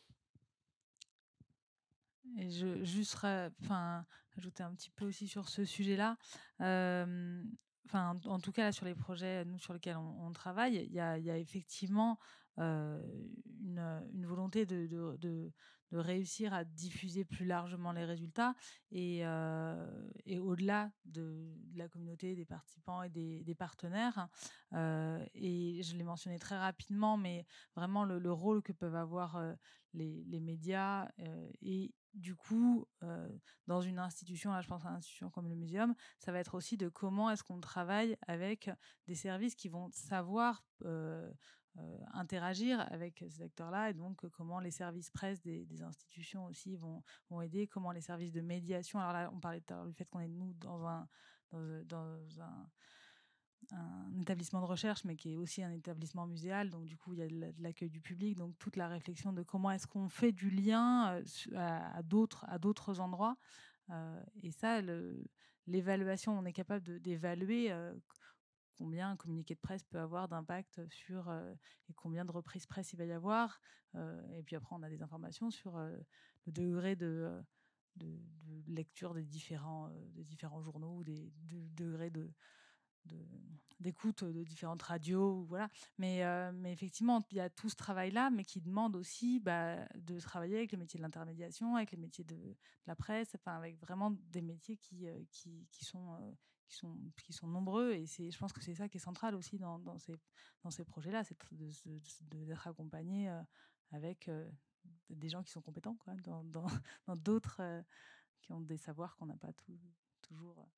Et je juste enfin ajouter un petit peu aussi sur ce sujet-là. Euh, enfin, en, en tout cas, là, sur les projets nous, sur lesquels on, on travaille, il y a, y a effectivement euh, une, une volonté de, de, de, de réussir à diffuser plus largement les résultats et, euh, et au-delà de, de la communauté, des participants et des, des partenaires. Euh, et je l'ai mentionné très rapidement, mais vraiment le, le rôle que peuvent avoir euh, les, les médias euh, et du coup, euh, dans une institution, là je pense à une institution comme le Muséum, ça va être aussi de comment est-ce qu'on travaille avec des services qui vont savoir euh, euh, interagir avec ces acteurs-là, et donc comment les services presse des, des institutions aussi vont, vont aider, comment les services de médiation. Alors là, on parlait tout à l'heure du fait qu'on est nous dans un dans, dans un un établissement de recherche, mais qui est aussi un établissement muséal. Donc, du coup, il y a de l'accueil du public. Donc, toute la réflexion de comment est-ce qu'on fait du lien à, à d'autres à d'autres endroits. Euh, et ça, le, l'évaluation, on est capable de, d'évaluer euh, combien un communiqué de presse peut avoir d'impact sur euh, et combien de reprises presse il va y avoir. Euh, et puis après, on a des informations sur euh, le degré de, de, de lecture des différents, euh, des différents journaux, des de, degrés de De, d'écoute de différentes radios, voilà. Mais, euh, mais effectivement, il y a tout ce travail-là, mais qui demande aussi bah, de travailler avec les métiers de l'intermédiation, avec les métiers de, de la presse, enfin, avec vraiment des métiers qui, euh, qui, qui, sont, euh, qui, sont, qui sont nombreux. Et c'est, je pense que c'est ça qui est central aussi dans, dans ces, dans ces projets-là, c'est de, de, de, d'être accompagné euh, avec euh, des gens qui sont compétents, quoi, dans, dans, dans d'autres euh, qui ont des savoirs qu'on n'a pas tout, toujours. Euh,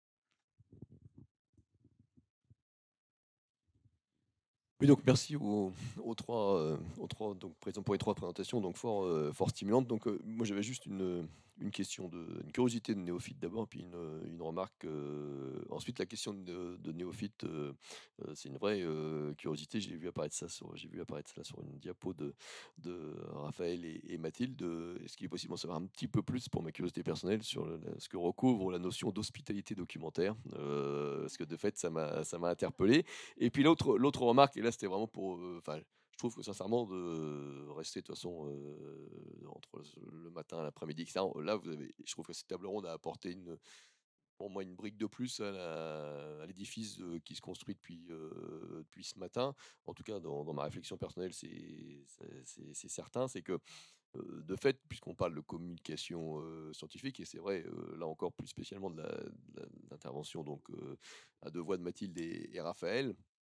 Oui, donc merci aux, aux trois, euh, aux trois donc, présents pour les trois présentations, donc fort, euh, fort stimulantes. Donc, euh, moi, j'avais juste une, une question, de, une curiosité de néophyte d'abord, puis une, une remarque. Euh, ensuite, la question de, de néophyte, euh, euh, c'est une vraie euh, curiosité. J'ai vu apparaître ça sur, j'ai vu apparaître ça sur une diapo de, de Raphaël et, et Mathilde. Est-ce qu'il est possible d'en savoir un petit peu plus, pour ma curiosité personnelle, sur le, ce que recouvre la notion d'hospitalité documentaire, euh, parce que de fait, ça m'a, ça m'a interpellé. Et puis l'autre, l'autre remarque, et là c'était vraiment pour, enfin, euh, je trouve que sincèrement de rester de toute façon euh, entre le matin et l'après-midi, et cetera. Là, vous avez, je trouve que cette table ronde a apporté une, pour moi, une brique de plus à, la, à l'édifice euh, qui se construit depuis, euh, depuis ce matin. En tout cas, dans, dans ma réflexion personnelle, c'est, c'est, c'est certain, c'est que euh, de fait, puisqu'on parle de communication euh, scientifique, et c'est vrai, euh, là encore plus spécialement de, la, de, la, de l'intervention donc euh, à deux voix de Mathilde et, et Raphaël.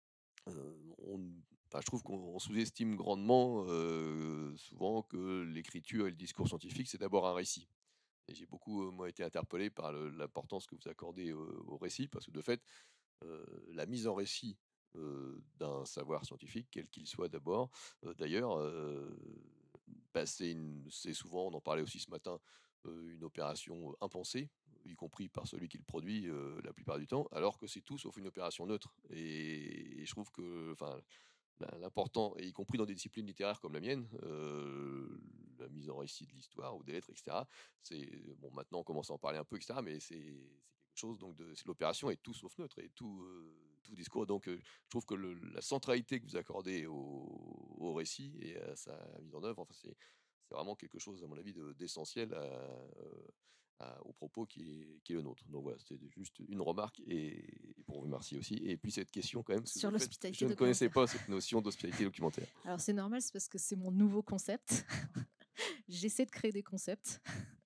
Euh, on, enfin, je trouve qu'on sous-estime grandement euh, souvent que l'écriture et le discours scientifique, c'est d'abord un récit. Et j'ai beaucoup, euh, moi, été interpellé par le, l'importance que vous accordez euh, au récit, parce que de fait, euh, la mise en récit euh, d'un savoir scientifique, quel qu'il soit d'abord, euh, d'ailleurs, euh, bah, c'est, une, c'est souvent, on en parlait aussi ce matin, euh, une opération impensée, y compris par celui qui le produit euh, la plupart du temps, alors que c'est tout sauf une opération neutre. Et, et je trouve que, enfin, l'important, et y compris dans des disciplines littéraires comme la mienne, euh, la mise en récit de l'histoire ou des lettres, et cetera. C'est bon, maintenant on commence à en parler un peu, et cetera. Mais c'est, c'est quelque chose, donc de, c'est, l'opération est tout sauf neutre et tout, euh, tout discours. Donc, euh, je trouve que le, la centralité que vous accordez au, au récit et à sa mise en œuvre, enfin, c'est, c'est vraiment quelque chose, à mon avis, de, d'essentiel à, euh, à, au propos qui est, qui est le nôtre. Donc voilà, c'était juste une remarque et, et pour vous remercier aussi. Et puis cette question quand même, sur l'hospitalité je ne connaissais pas cette notion d'hospitalité documentaire. Alors c'est normal, c'est parce que c'est mon nouveau concept. J'essaie de créer des concepts.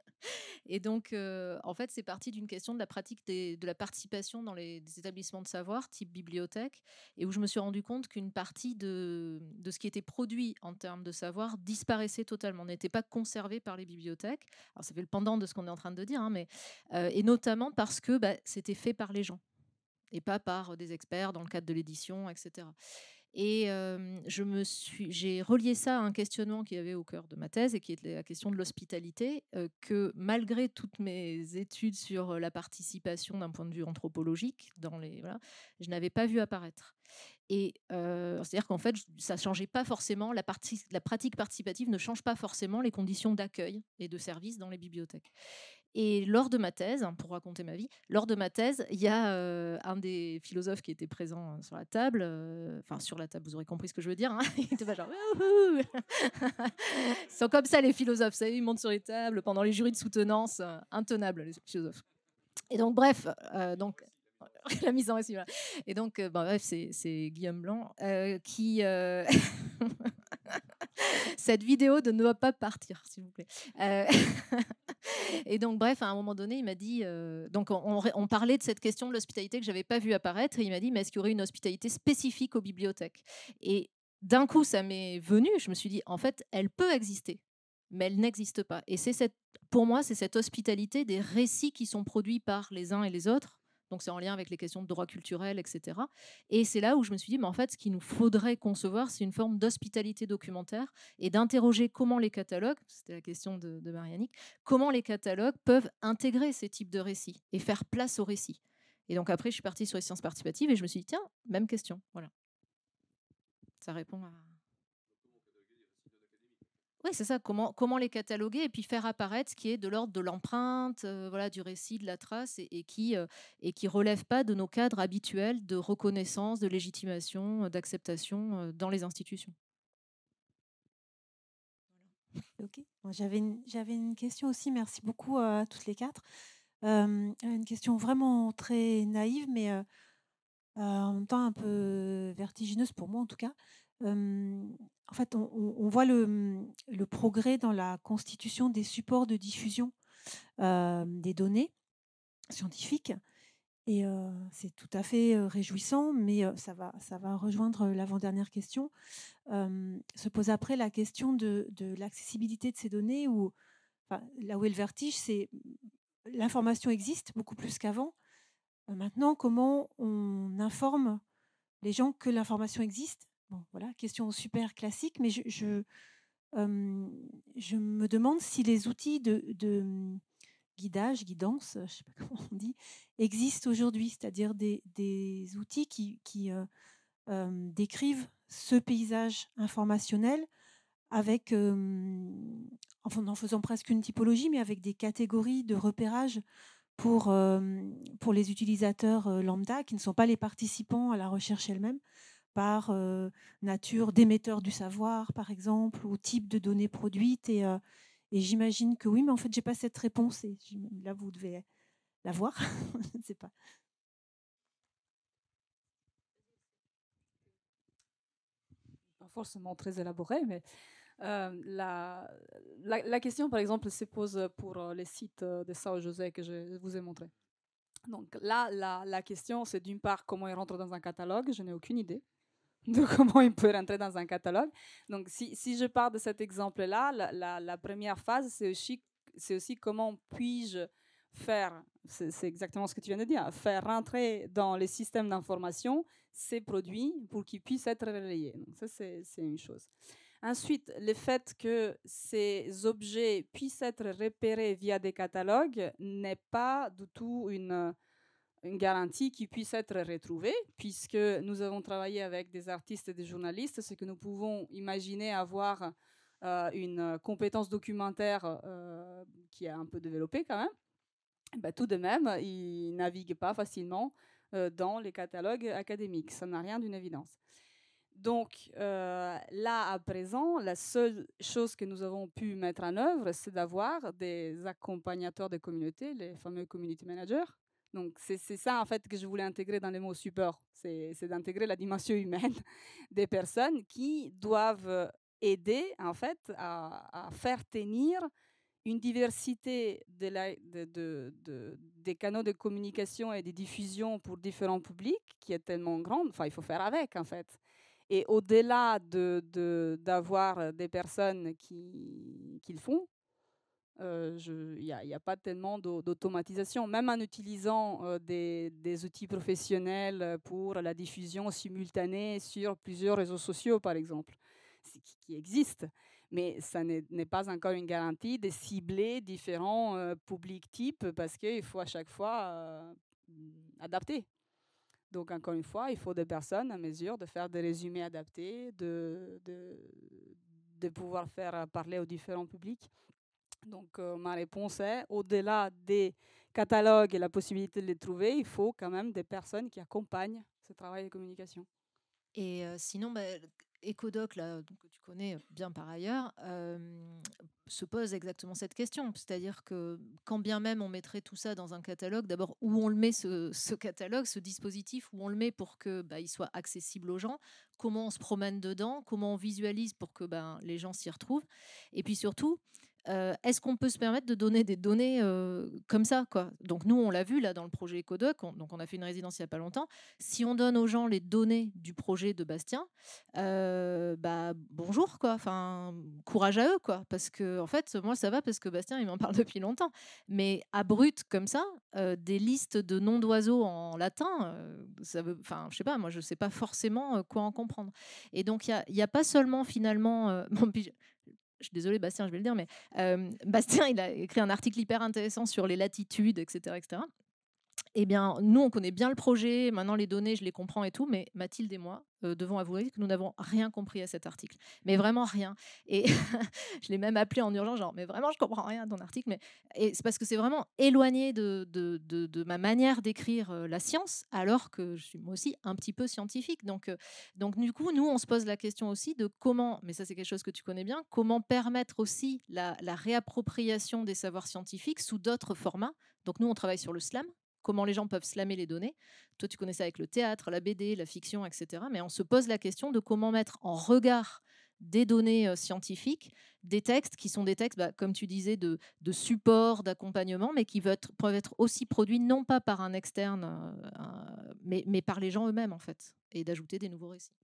Et donc, euh, en fait, c'est parti d'une question de la pratique des, de la participation dans les des établissements de savoir, type bibliothèque, et où je me suis rendu compte qu'une partie de, de ce qui était produit en termes de savoir disparaissait totalement, n'était pas conservé par les bibliothèques. Alors, ça fait le pendant de ce qu'on est en train de dire, hein, mais, euh, et notamment parce que bah, c'était fait par les gens et pas par des experts dans le cadre de l'édition, et cetera. Et euh, je me suis, j'ai relié ça à un questionnement qui avait au cœur de ma thèse et qui est la question de l'hospitalité, euh, que malgré toutes mes études sur la participation d'un point de vue anthropologique, dans les, voilà, je n'avais pas vu apparaître. Et euh, c'est-à-dire qu'en fait, ça changeait pas forcément, la, partie, la pratique participative ne change pas forcément les conditions d'accueil et de service dans les bibliothèques. Et lors de ma thèse, pour raconter ma vie, lors de ma thèse, il y a euh, un des philosophes qui était présent sur la table, euh, enfin sur la table, vous aurez compris ce que je veux dire, hein, il était pas genre wouhou. Ils sont comme ça les philosophes, ça, ils montent sur les tables pendant les jurys de soutenance, euh, intenables les philosophes. Et donc bref, euh, donc la mise en récit. Voilà. Et donc, euh, bah, bref, c'est, c'est Guillaume Blanc euh, qui... Euh... Cette vidéo ne doit pas partir, s'il vous plaît. Euh... Et donc, bref, à un moment donné, il m'a dit... Euh... Donc, on, on, on parlait de cette question de l'hospitalité que je n'avais pas vue apparaître. Et il m'a dit, mais est-ce qu'il y aurait une hospitalité spécifique aux bibliothèques? Et d'un coup, ça m'est venu. Je me suis dit, en fait, elle peut exister, mais elle n'existe pas. Et c'est cette, pour moi, c'est cette hospitalité des récits qui sont produits par les uns et les autres. Donc, c'est en lien avec les questions de droit culturel, et cetera. Et c'est là où je me suis dit, mais en fait, ce qu'il nous faudrait concevoir, c'est une forme d'hospitalité documentaire et d'interroger comment les catalogues, c'était la question de, de Marianne, comment les catalogues peuvent intégrer ces types de récits et faire place aux récits. Et donc, après, je suis partie sur les sciences participatives et je me suis dit, tiens, même question. Voilà. Ça répond à... Oui, c'est ça. Comment, comment les cataloguer et puis faire apparaître ce qui est de l'ordre de l'empreinte, euh, voilà, du récit, de la trace, et, et qui euh, et qui relève pas de nos cadres habituels de reconnaissance, de légitimation, euh, d'acceptation euh, dans les institutions. Ok. Bon, j'avais une, j'avais une question aussi. Merci beaucoup à toutes les quatre. Euh, une question vraiment très naïve, mais euh, euh, en même temps un peu vertigineuse pour moi en tout cas. Euh, en fait, on, on voit le, le progrès dans la constitution des supports de diffusion euh, des données scientifiques. Et euh, c'est tout à fait euh, réjouissant, mais euh, ça, va, ça va rejoindre l'avant-dernière question. Euh, se pose après la question de, de l'accessibilité de ces données, où, enfin, là où est le vertige, c'est l'information existe beaucoup plus qu'avant. Euh, maintenant, comment on informe les gens que l'information existe? Bon, voilà, question super classique, mais je, je, euh, je me demande si les outils de, de guidage, guidance, je ne sais pas comment on dit, existent aujourd'hui, c'est-à-dire des, des outils qui, qui euh, euh, décrivent ce paysage informationnel avec, euh, enfin, en faisant presque une typologie, mais avec des catégories de repérage pour, euh, pour les utilisateurs euh, lambda, qui ne sont pas les participants à la recherche elle-même, par euh, nature d'émetteur du savoir, par exemple, ou type de données produites. Et, euh, et j'imagine que oui, mais en fait, je n'ai pas cette réponse. Et là, vous devez l'avoir. Je ne sais pas. Pas forcément très élaboré, mais euh, la, la, la question, par exemple, se pose pour les sites de São José que je vous ai montré. Donc là, la, la question, c'est d'une part comment il rentre dans un catalogue. Je n'ai aucune idée de comment il peut rentrer dans un catalogue. Donc si, si je pars de cet exemple-là, la, la, la première phase, c'est aussi, c'est aussi comment puis-je faire, c'est, c'est exactement ce que tu viens de dire, faire rentrer dans les systèmes d'information ces produits pour qu'ils puissent être relayés. Donc ça, c'est, c'est une chose. Ensuite, le fait que ces objets puissent être repérés via des catalogues n'est pas du tout une, une garantie qu'ils puissent être retrouvés, puisque nous avons travaillé avec des artistes et des journalistes, ce que nous pouvons imaginer avoir euh, une compétence documentaire euh, qui est un peu développée quand même. Ben, tout de même, ils ne naviguent pas facilement euh, dans les catalogues académiques. Ça n'a rien d'une évidence. Donc euh, là, à présent, la seule chose que nous avons pu mettre en œuvre, c'est d'avoir des accompagnateurs de communauté, les fameux community managers. Donc c'est, c'est ça, en fait, que je voulais intégrer dans les mots support. C'est, c'est d'intégrer la dimension humaine des personnes qui doivent aider, en fait, à, à faire tenir une diversité de la, de, de, de, des canaux de communication et de diffusion pour différents publics qui est tellement grande. Enfin, il faut faire avec, en fait. Et au-delà de, de, d'avoir des personnes qui, qui le font, il n'y a, y a pas tellement d'automatisation. Même en utilisant euh, des, des outils professionnels pour la diffusion simultanée sur plusieurs réseaux sociaux, par exemple, qui, qui existent. Mais ça n'est, n'est pas encore une garantie de cibler différents euh, publics types parce qu'il faut à chaque fois euh, adapter. Donc, encore une fois, il faut des personnes à mesure de faire des résumés adaptés, de, de, de pouvoir faire parler aux différents publics. Donc, euh, ma réponse est, au-delà des catalogues et la possibilité de les trouver, il faut quand même des personnes qui accompagnent ce travail de communication. Et euh, sinon, bah, Ecodoc, là, donc, que tu connais bien par ailleurs, euh, se pose exactement cette question. C'est-à-dire que quand bien même on mettrait tout ça dans un catalogue, d'abord, où on le met, ce, ce catalogue, ce dispositif, où on le met pour que bah, il soit accessible aux gens, comment on se promène dedans, comment on visualise pour que ben, les gens s'y retrouvent. Et puis surtout, Euh, est-ce qu'on peut se permettre de donner des données euh, comme ça, quoi? Donc nous, on l'a vu là dans le projet Ecodoc, on, donc on a fait une résidence il n'y a pas longtemps. Si on donne aux gens les données du projet de Bastien, euh, bah bonjour, quoi. Enfin, courage à eux, quoi. Parce que en fait, moi ça va parce que Bastien il m'en parle depuis longtemps. Mais à brut comme ça, euh, des listes de noms d'oiseaux en latin, euh, ça veut, enfin, je sais pas, moi je sais pas forcément euh, quoi en comprendre. Et donc il y a, y a pas seulement finalement, euh, bon, puis, je suis désolée Bastien, je vais le dire, mais euh, Bastien, il a écrit un article hyper intéressant sur les latitudes, et cetera, et cetera. Eh bien, nous, on connaît bien le projet, maintenant les données, je les comprends et tout, mais Mathilde et moi euh, devons avouer que nous n'avons rien compris à cet article. Mais vraiment rien. Et je l'ai même appelé en urgence, genre, mais vraiment, je comprends rien à ton article. Mais... Et c'est parce que c'est vraiment éloigné de, de, de, de ma manière d'écrire euh, la science, alors que je suis moi aussi un petit peu scientifique. Donc, euh, donc, du coup, nous, on se pose la question aussi de comment, mais ça, c'est quelque chose que tu connais bien, comment permettre aussi la, la réappropriation des savoirs scientifiques sous d'autres formats. Donc, nous, on travaille sur le slam. Comment les gens peuvent slammer les données. Toi, tu connais ça avec le théâtre, la B D, la fiction, et cetera. Mais on se pose la question de comment mettre en regard des données euh, scientifiques, des textes qui sont des textes, bah, comme tu disais, de, de support, d'accompagnement, mais qui peuvent être, peuvent être aussi produits non pas par un externe, euh, euh, mais, mais par les gens eux-mêmes, en fait, et d'ajouter des nouveaux récits.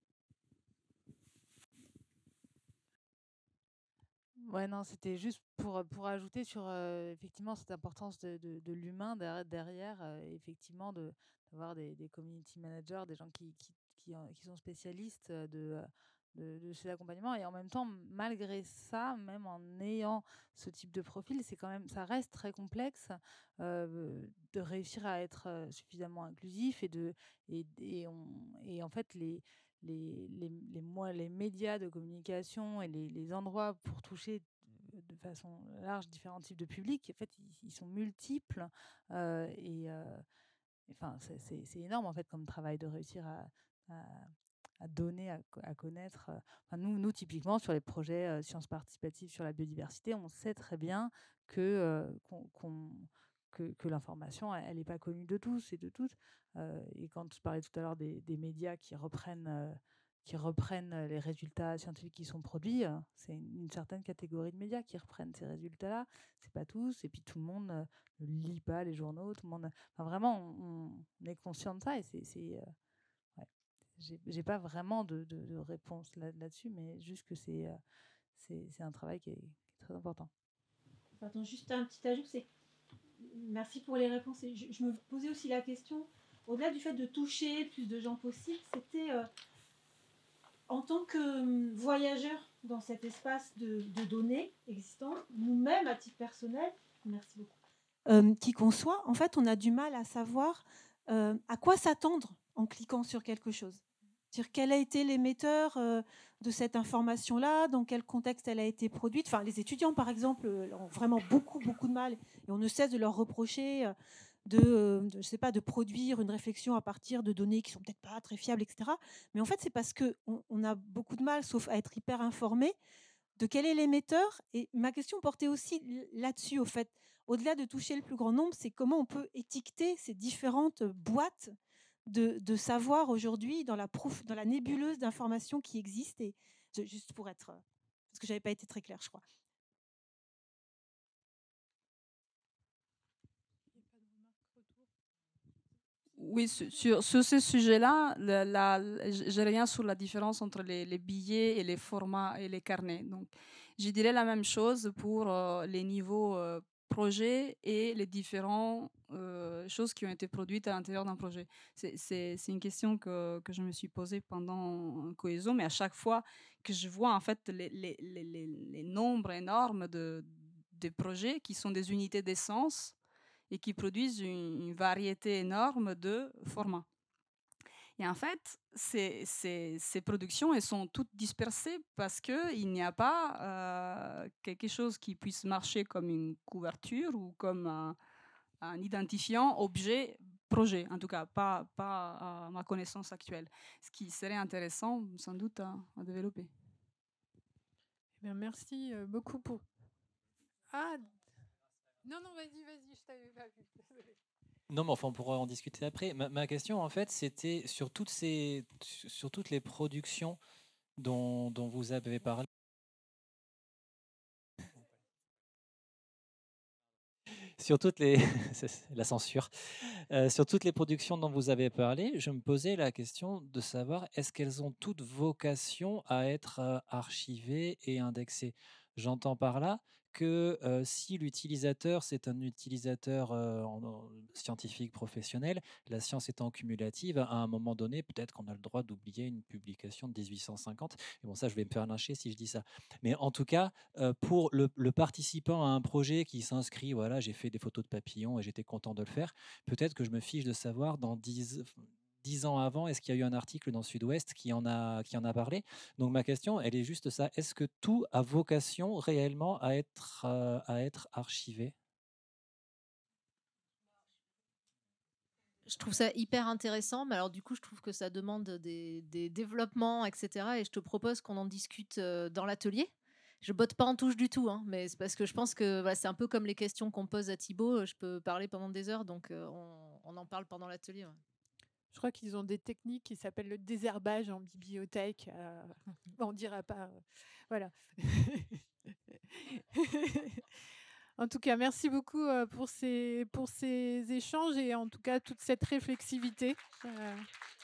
Ouais, non, c'était juste pour, pour ajouter sur euh, effectivement cette importance de, de, de l'humain derrière, derrière euh, effectivement, de, d'avoir des, des community managers, des gens qui, qui, qui, qui sont spécialistes de, de, de cet accompagnement. Et en même temps, malgré ça, même en ayant ce type de profil, c'est quand même, ça reste très complexe euh, de réussir à être suffisamment inclusif et, de, et, et, on, et en fait, les Les, les, les, les médias de communication et les, les endroits pour toucher de façon large différents types de publics, en fait, ils, ils sont multiples euh, et euh, enfin, c'est, c'est énorme en fait comme travail de réussir à, à, à donner, à, à connaître. Enfin, nous, nous, typiquement, sur les projets euh, sciences participatives sur la biodiversité, on sait très bien que, euh, qu'on, qu'on, que, que l'information, elle n'est pas connue de tous et de toutes. Euh, et quand tu parlais tout à l'heure des, des médias qui reprennent, euh, qui reprennent les résultats scientifiques qui sont produits, euh, c'est une, une certaine catégorie de médias qui reprennent ces résultats-là. C'est pas tous. Et puis tout le monde euh, ne lit pas les journaux. Tout le monde. Enfin, vraiment, on, on est conscient de ça. Et c'est, c'est euh, ouais. j'ai, j'ai pas vraiment de, de, de réponse là, là-dessus, mais juste que c'est, euh, c'est, c'est un travail qui est, qui est très important. Pardon, juste un petit ajout, c'est merci pour les réponses. Je, je me posais aussi la question, au-delà du fait de toucher plus de gens possible, c'était euh, en tant que euh, voyageurs dans cet espace de, de données existant, nous-mêmes à titre personnel, merci beaucoup, euh, qui qu'on soit, en fait, on a du mal à savoir euh, à quoi s'attendre en cliquant sur quelque chose. C'est-à-dire quel a été l'émetteur euh, de cette information-là, dans quel contexte elle a été produite. Enfin, les étudiants, par exemple, ont vraiment beaucoup, beaucoup de mal, et on ne cesse de leur reprocher euh, de, euh, de, je sais pas, de produire une réflexion à partir de données qui sont peut-être pas très fiables, et cetera. Mais en fait, c'est parce qu'on on a beaucoup de mal, sauf à être hyper informé, de quel est l'émetteur. Et ma question portait aussi là-dessus, au fait, au-delà de toucher le plus grand nombre, c'est comment on peut étiqueter ces différentes boîtes de, de savoir aujourd'hui dans la, prof, dans la nébuleuse d'informations qui existent. Et juste pour être, parce que j'avais pas été très claire, je crois. Oui, sur, sur ce sujet-là, j'ai rien sur la différence entre les, les billets et les formats et les carnets. Donc, je dirais la même chose pour euh, les niveaux euh, projets et les différentes euh, choses qui ont été produites à l'intérieur d'un projet. C'est une question que, que je me suis posée pendant Coeso, mais à chaque fois que je vois en fait les, les, les, les, les nombres énormes de, de projets qui sont des unités d'essence et qui produisent une, une variété énorme de formats. Et en fait, ces, ces, ces productions, elles sont toutes dispersées parce qu'il n'y a pas euh, quelque chose qui puisse marcher comme une couverture ou comme un, un identifiant objet projet, en tout cas, pas, pas à ma connaissance actuelle. Ce qui serait intéressant, sans doute, à, à développer. Eh bien, merci beaucoup pour... Ah non, non, vas-y, vas-y, je t'avais pas vu. Désolée. Non, mais enfin, on pourra en discuter après. Ma, ma question, en fait, c'était sur toutes ces, sur toutes les productions dont, dont vous avez parlé. Sur toutes les la censure, euh, sur toutes les productions dont vous avez parlé, je me posais la question de savoir est-ce qu'elles ont toutes vocation à être euh, archivées et indexées. J'entends par là que euh, si l'utilisateur c'est un utilisateur euh, en, en scientifique professionnel, la science étant cumulative, à un moment donné, peut-être qu'on a le droit d'oublier une publication de dix-huit cent cinquante. Et bon, ça, je vais me faire lyncher si je dis ça. Mais en tout cas, euh, pour le, le participant à un projet qui s'inscrit, voilà, j'ai fait des photos de papillons et j'étais content de le faire, peut-être que je me fiche de savoir dans dix, dix ans avant, est-ce qu'il y a eu un article dans Sud-Ouest qui en a, qui en a parlé. Donc ma question, elle est juste ça. Est-ce que tout a vocation réellement à être, euh, à être archivé? Je trouve ça hyper intéressant, mais alors du coup, je trouve que ça demande des, des développements, et cetera. Et je te propose qu'on en discute euh, dans l'atelier. Je botte pas en touche du tout, hein, mais c'est parce que je pense que voilà, c'est un peu comme les questions qu'on pose à Thibaut. Je peux parler pendant des heures, donc euh, on, on en parle pendant l'atelier. Ouais. Je crois qu'ils ont des techniques qui s'appellent le désherbage en bibliothèque. Euh, on dira pas. Euh, voilà. En tout cas, merci beaucoup euh, pour ces, pour ces échanges et en tout cas toute cette réflexivité. Euh,